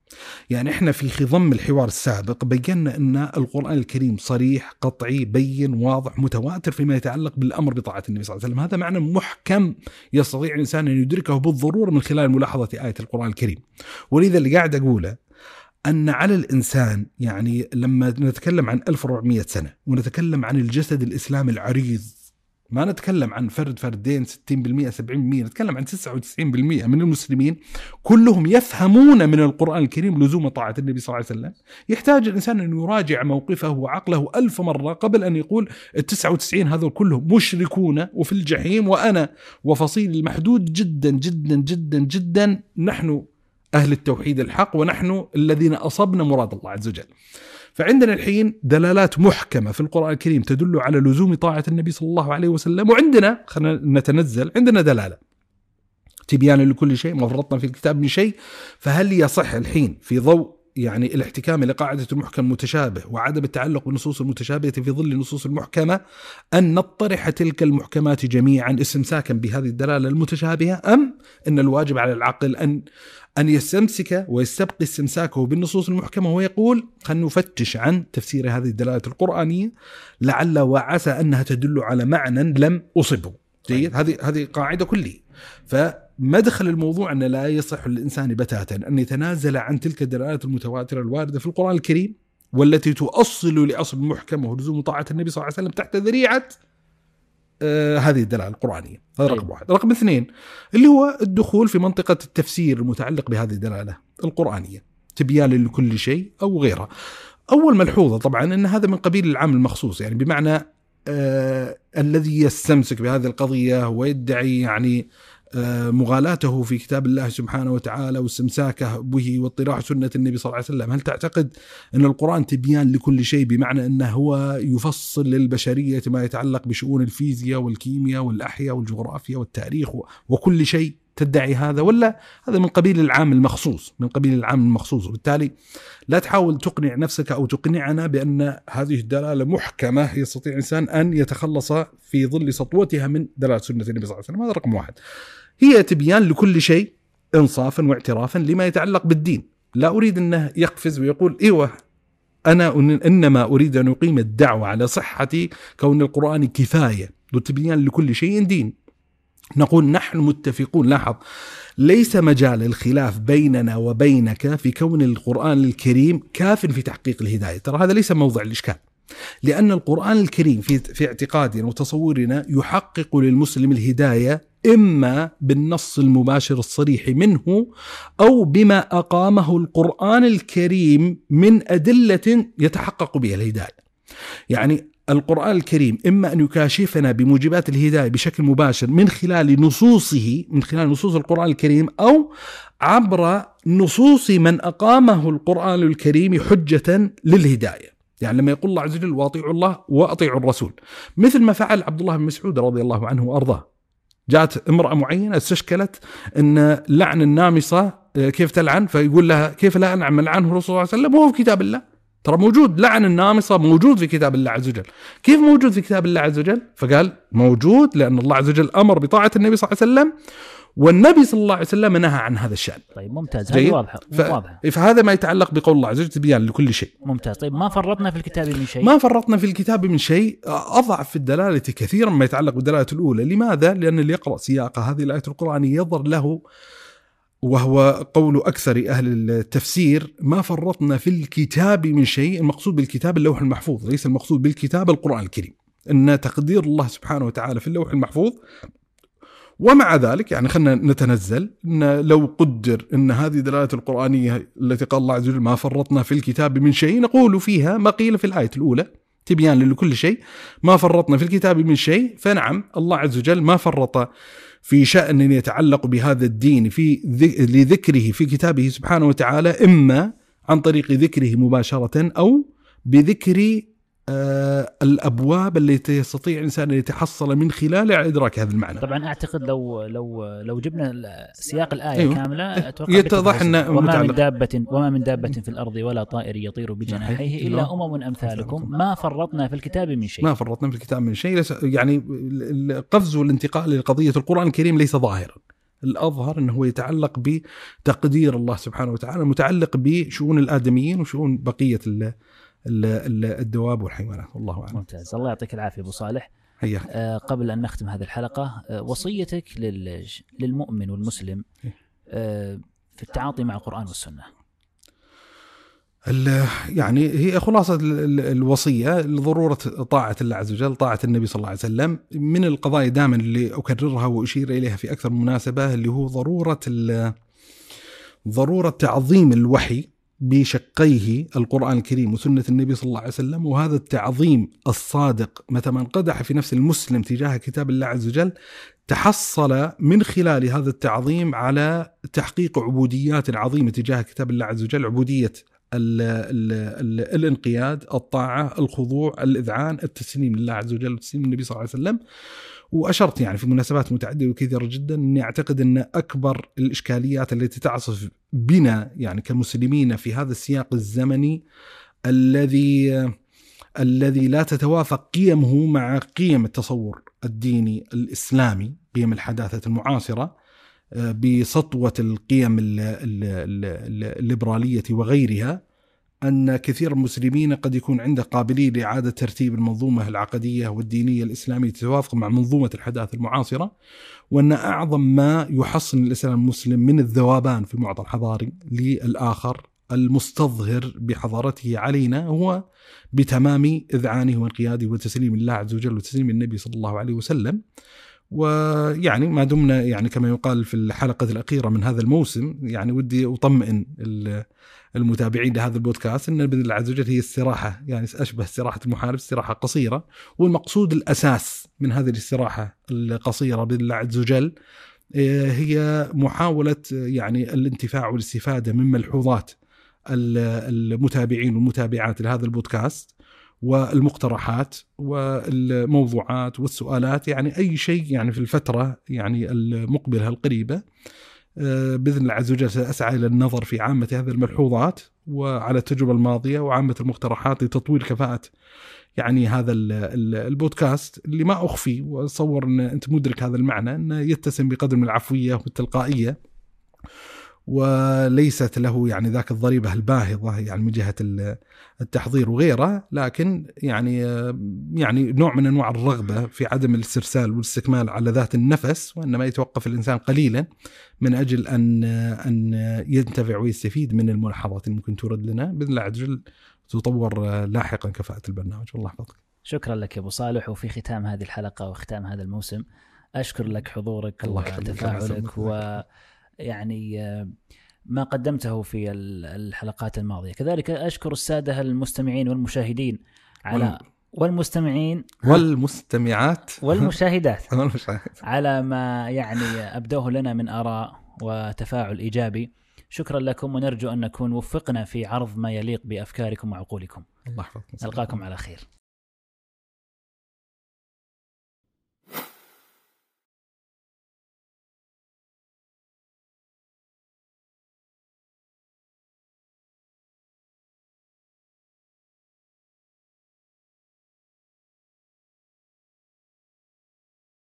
Speaker 1: يعني إحنا في خضم الحوار السابق بيّنا أن القرآن الكريم صريح قطعي بين واضح متواتر فيما يتعلق بالأمر بطاعة النبي صلى الله عليه وسلم. هذا معنى محكم يستطيع الإنسان أن يدركه بالضرورة من خلال ملاحظة آية القرآن الكريم. ولذا اللي قاعد أقوله أن على الإنسان، يعني لما نتكلم عن ألف وأربعمائة سنة ونتكلم عن الجسد الإسلامي العريض، ما نتكلم عن فرد فردين ستين بالمئة سبعين بالمئة، نتكلم عن تسعة وتسعين بالمئة من المسلمين كلهم يفهمون من القرآن الكريم لزوم طاعة النبي صلى الله عليه وسلم. يحتاج الإنسان أن يراجع موقفه وعقله ألف مرة قبل أن يقول التسعة وتسعين هذول كلهم مشركون وفي الجحيم، وأنا وفصيل المحدود جدا جدا جدا جدا نحن أهل التوحيد الحق ونحن الذين أصبنا مراد الله عز وجل. فعندنا الحين دلالات محكمة في القرآن الكريم تدل على لزوم طاعة النبي صلى الله عليه وسلم، وعندنا خلينا نتنزل عندنا دلالة تبيان لكل شيء ما فرطنا في الكتاب من شيء. فهل يصح الحين في ضوء يعني الاحتكام لقاعدة المحكم متشابه وعدم التعلق بالنصوص المتشابهة في ظل النصوص المحكمة أن نطرح تلك المحكمات جميعا استمساكا بهذه الدلالة المتشابهة، أم أن الواجب على العقل أن أن يستمسك ويستبقي استمساكه بالنصوص المحكمة ويقول خلنا نفتش عن تفسير هذه الدلالة القرآنية لعل وعسى أنها تدل على معنى لم أصبه. جيد، هذه هذه قاعدة كلية. فمدخل الموضوع أن لا يصح للإنسان بتاتا أن يتنازل عن تلك الدلالات المتواترة الواردة في القرآن الكريم والتي تؤصل لأصل محكم وهو لزوم طاعة النبي صلى الله عليه وسلم تحت ذريعة آه هذه الدلالة القرآنية. هذا رقم واحد. رقم اثنين اللي هو الدخول في منطقة التفسير المتعلق بهذه الدلالة القرآنية تبيان لكل شيء أو غيرها. أول ملحوظة طبعا أن هذا من قبيل العام المخصوص، يعني بمعنى آه الذي يستمسك بهذه القضية ويدعي يعني آه مغالاته في كتاب الله سبحانه وتعالى واستمساكه به واطلاع سنة النبي صلى الله عليه وسلم، هل تعتقد أن القرآن تبيان لكل شيء بمعنى أنه هو يفصل للبشرية ما يتعلق بشؤون الفيزياء والكيمياء والأحياء والجغرافيا والتاريخ وكل شيء تدعي هذا؟ ولا هذا من قبيل العام المخصوص من قبيل العام المخصوص وبالتالي لا تحاول تقنع نفسك أو تقنعنا بأن هذه الدلالة محكمة يستطيع الإنسان أن يتخلص في ظل سطوتها من دلالة سنة النبي صلى الله عليه وسلم. هذا رقم واحد. هي تبيان لكل شيء إنصافا واعترافا لما يتعلق بالدين. لا أريد أنه يقفز ويقول إيوه أنا إنما أريد أن أقيم الدعوة على صحة كون القرآن كفاية وتبيان لكل شيء دين. نقول نحن متفقون، لاحظ ليس مجال الخلاف بيننا وبينك في كون القرآن الكريم كاف في تحقيق الهداية. ترى هذا ليس موضع الإشكال، لأن القرآن الكريم في في اعتقادنا وتصورنا يحقق للمسلم الهداية إما بالنص المباشر الصريح منه أو بما أقامه القرآن الكريم من أدلة يتحقق بها الهداية. يعني القرآن الكريم إما أن يكاشفنا بموجبات الهداية بشكل مباشر من خلال نصوصه من خلال نصوص القرآن الكريم أو عبر نصوص من أقامه القرآن الكريم حجة للهداية. يعني لما يقول الله عز وجل وأطيعوا الله وأطيعوا الرسول، مثل ما فعل عبد الله بن مسعود رضي الله عنه وأرضاه. جاءت امرأة معينة استشكلت أن لعن النامصة كيف تلعن، فيقول لها كيف لا أنعم لعنه الرسول صلى الله عليه وسلم وهو في كتاب الله. ترى موجود لعن النامصة موجود في كتاب الله عز وجل. كيف موجود في كتاب الله عز وجل؟ فقال موجود لأن الله عز وجل أمر بطاعة النبي صلى الله عليه وسلم والنبي صلى الله عليه وسلم نهى عن هذا الشأن.
Speaker 2: طيب ممتاز، هذه واضحة.
Speaker 1: ف... فهذا ما يتعلق بقول الله عز وجل تبيان لكل شيء.
Speaker 2: ممتاز. طيب ما فرطنا في الكتاب من شيء.
Speaker 1: ما فرطنا في الكتاب من شيء. أضعف في الدلالة كثيرا ما يتعلق بالدلالة الأولى. لماذا؟ لأن اللي يقرأ سياق هذه الآية القرآنية يظهر له، وهو قول أكثر أهل التفسير، ما فرطنا في الكتاب من شيء. المقصود بالكتاب اللوح المحفوظ، ليس المقصود بالكتاب القرآن الكريم. إن تقدير الله سبحانه وتعالى في اللوح المحفوظ. ومع ذلك يعني خلنا نتنزل إن لو قدر إن هذه دلالة القرآنية التي قال الله عز وجل ما فرطنا في الكتاب من شيء، نقول فيها ما قيل في الآية الأولى تبيان لكل شيء، ما فرطنا في الكتاب من شيء. فنعم الله عز وجل ما فرط في شأن يتعلق بهذا الدين في لذكره في كتابه سبحانه وتعالى، إما عن طريق ذكره مباشرة أو بذكر آه الأبواب التي يستطيع الإنسان أن يتحصل من خلال إدراك هذا المعنى.
Speaker 2: طبعا أعتقد لو لو لو جبنا سياق الآية
Speaker 1: أيوه.
Speaker 2: كاملة
Speaker 1: يتضح أن
Speaker 2: وما من دابة وما من دابة في الأرض ولا طائر يطير بجناحيه إلا أمم أمثالكم ما فرطنا في الكتاب من شيء.
Speaker 1: ما فرطنا في الكتاب من شيء. يعني القفز والانتقال لقضية القرآن الكريم ليس ظاهرا، الأظهر أنه هو يتعلق بتقدير الله سبحانه وتعالى، متعلق بشؤون الآدميين وشؤون بقية الدواب والحيوانات. والله أعلم.
Speaker 2: ممتاز، الله يعطيك العافية أبو صالح.
Speaker 1: هيا.
Speaker 2: آه قبل أن نختم هذه الحلقة، آه وصيتك للمؤمن والمسلم آه في التعاطي مع القرآن والسنة.
Speaker 1: يعني هي خلاصة الوصية لضرورة طاعة الله عز وجل، طاعة النبي صلى الله عليه وسلم. من القضايا دائما اللي أكررها وأشير إليها في أكثر من مناسبة اللي هو ضرورة ضرورة تعظيم الوحي بشقيه القرآن الكريم وسنة النبي صلى الله عليه وسلم. وهذا التعظيم الصادق متى ما انقدح في نفس المسلم تجاه كتاب الله عز وجل تحصل من خلال هذا التعظيم على تحقيق عبوديات عظيمة تجاه كتاب الله عز وجل، عبودية ال ال ال الانقياد، الطاعة، الخضوع، الإذعان، التسليم لله عز وجل وتسليم النبي صلى الله عليه وسلم. وأشرت يعني في مناسبات متعددة وكثيرة جدا أني أعتقد أن أكبر الإشكاليات التي تعصف بنا يعني كمسلمين في هذا السياق الزمني الذي الذي لا تتوافق قيمه مع قيم التصور الديني الإسلامي، قيم الحداثة المعاصرة بسطوة القيم الليبرالية وغيرها، أن كثير من المسلمين قد يكون عنده قابلية لإعادة ترتيب المنظومة العقدية والدينية الإسلامية تتوافق مع منظومة الحداثة المعاصرة، وأن أعظم ما يحصن الإسلام المسلم من الذوبان في المعطى الحضاري للآخر المستظهر بحضارته علينا هو بتمام إذعانه وانقياده وتسليم الله عز وجل وتسليم النبي صلى الله عليه وسلم. ويعني ما دمنا يعني كما يقال في الحلقة الأخيرة من هذا الموسم، يعني ودي أطمئن المتابعين لهذا البودكاست أن بإذن الله عز وجل هي استراحة، يعني أشبه استراحة المحارب، استراحة قصيرة. والمقصود الأساس من هذه الاستراحة القصيرة بإذن الله عز وجل هي محاولة يعني الانتفاع والاستفادة من ملحوظات المتابعين والمتابعات لهذا البودكاست والمقترحات والموضوعات والسؤالات، يعني أي شيء يعني في الفترة يعني المقبلة القريبة بإذن الله عز وجل سأسعى إلى النظر في عامة هذه الملحوظات وعلى التجربة الماضية وعامة المقترحات لتطوير كفاءة يعني هذا البودكاست اللي ما أخفي وأتصور أن أنت مدرك هذا المعنى، أنه يتسم بقدر من العفوية والتلقائية وليست له يعني ذاك الضريبة الباهظة يعني من جهة التحضير وغيره، لكن يعني يعني نوع من أنواع الرغبة في عدم الاسترسال والاستكمال على ذات النفس، وإنما يتوقف الإنسان قليلا من أجل أن أن ينتفع ويستفيد من الملاحظات اللي ممكن تورد لنا. بإذن الله عز وجل تطور لاحقا كفاءة البرنامج. والله يحفظك.
Speaker 2: شكرا لك يا أبو صالح. وفي ختام هذه الحلقة وختام هذا الموسم أشكر لك حضورك وتفاعلك و يعني ما قدمته في الحلقات الماضية. كذلك أشكر السادة المستمعين والمشاهدين على والمستمعين
Speaker 1: والمستمعات
Speaker 2: والمشاهدات على ما يعني أبدوه لنا من آراء وتفاعل إيجابي. شكرا لكم، ونرجو أن نكون وفقنا في عرض ما يليق بأفكاركم وعقولكم.
Speaker 1: الله يحفظكم.
Speaker 2: نلقاكم على خير.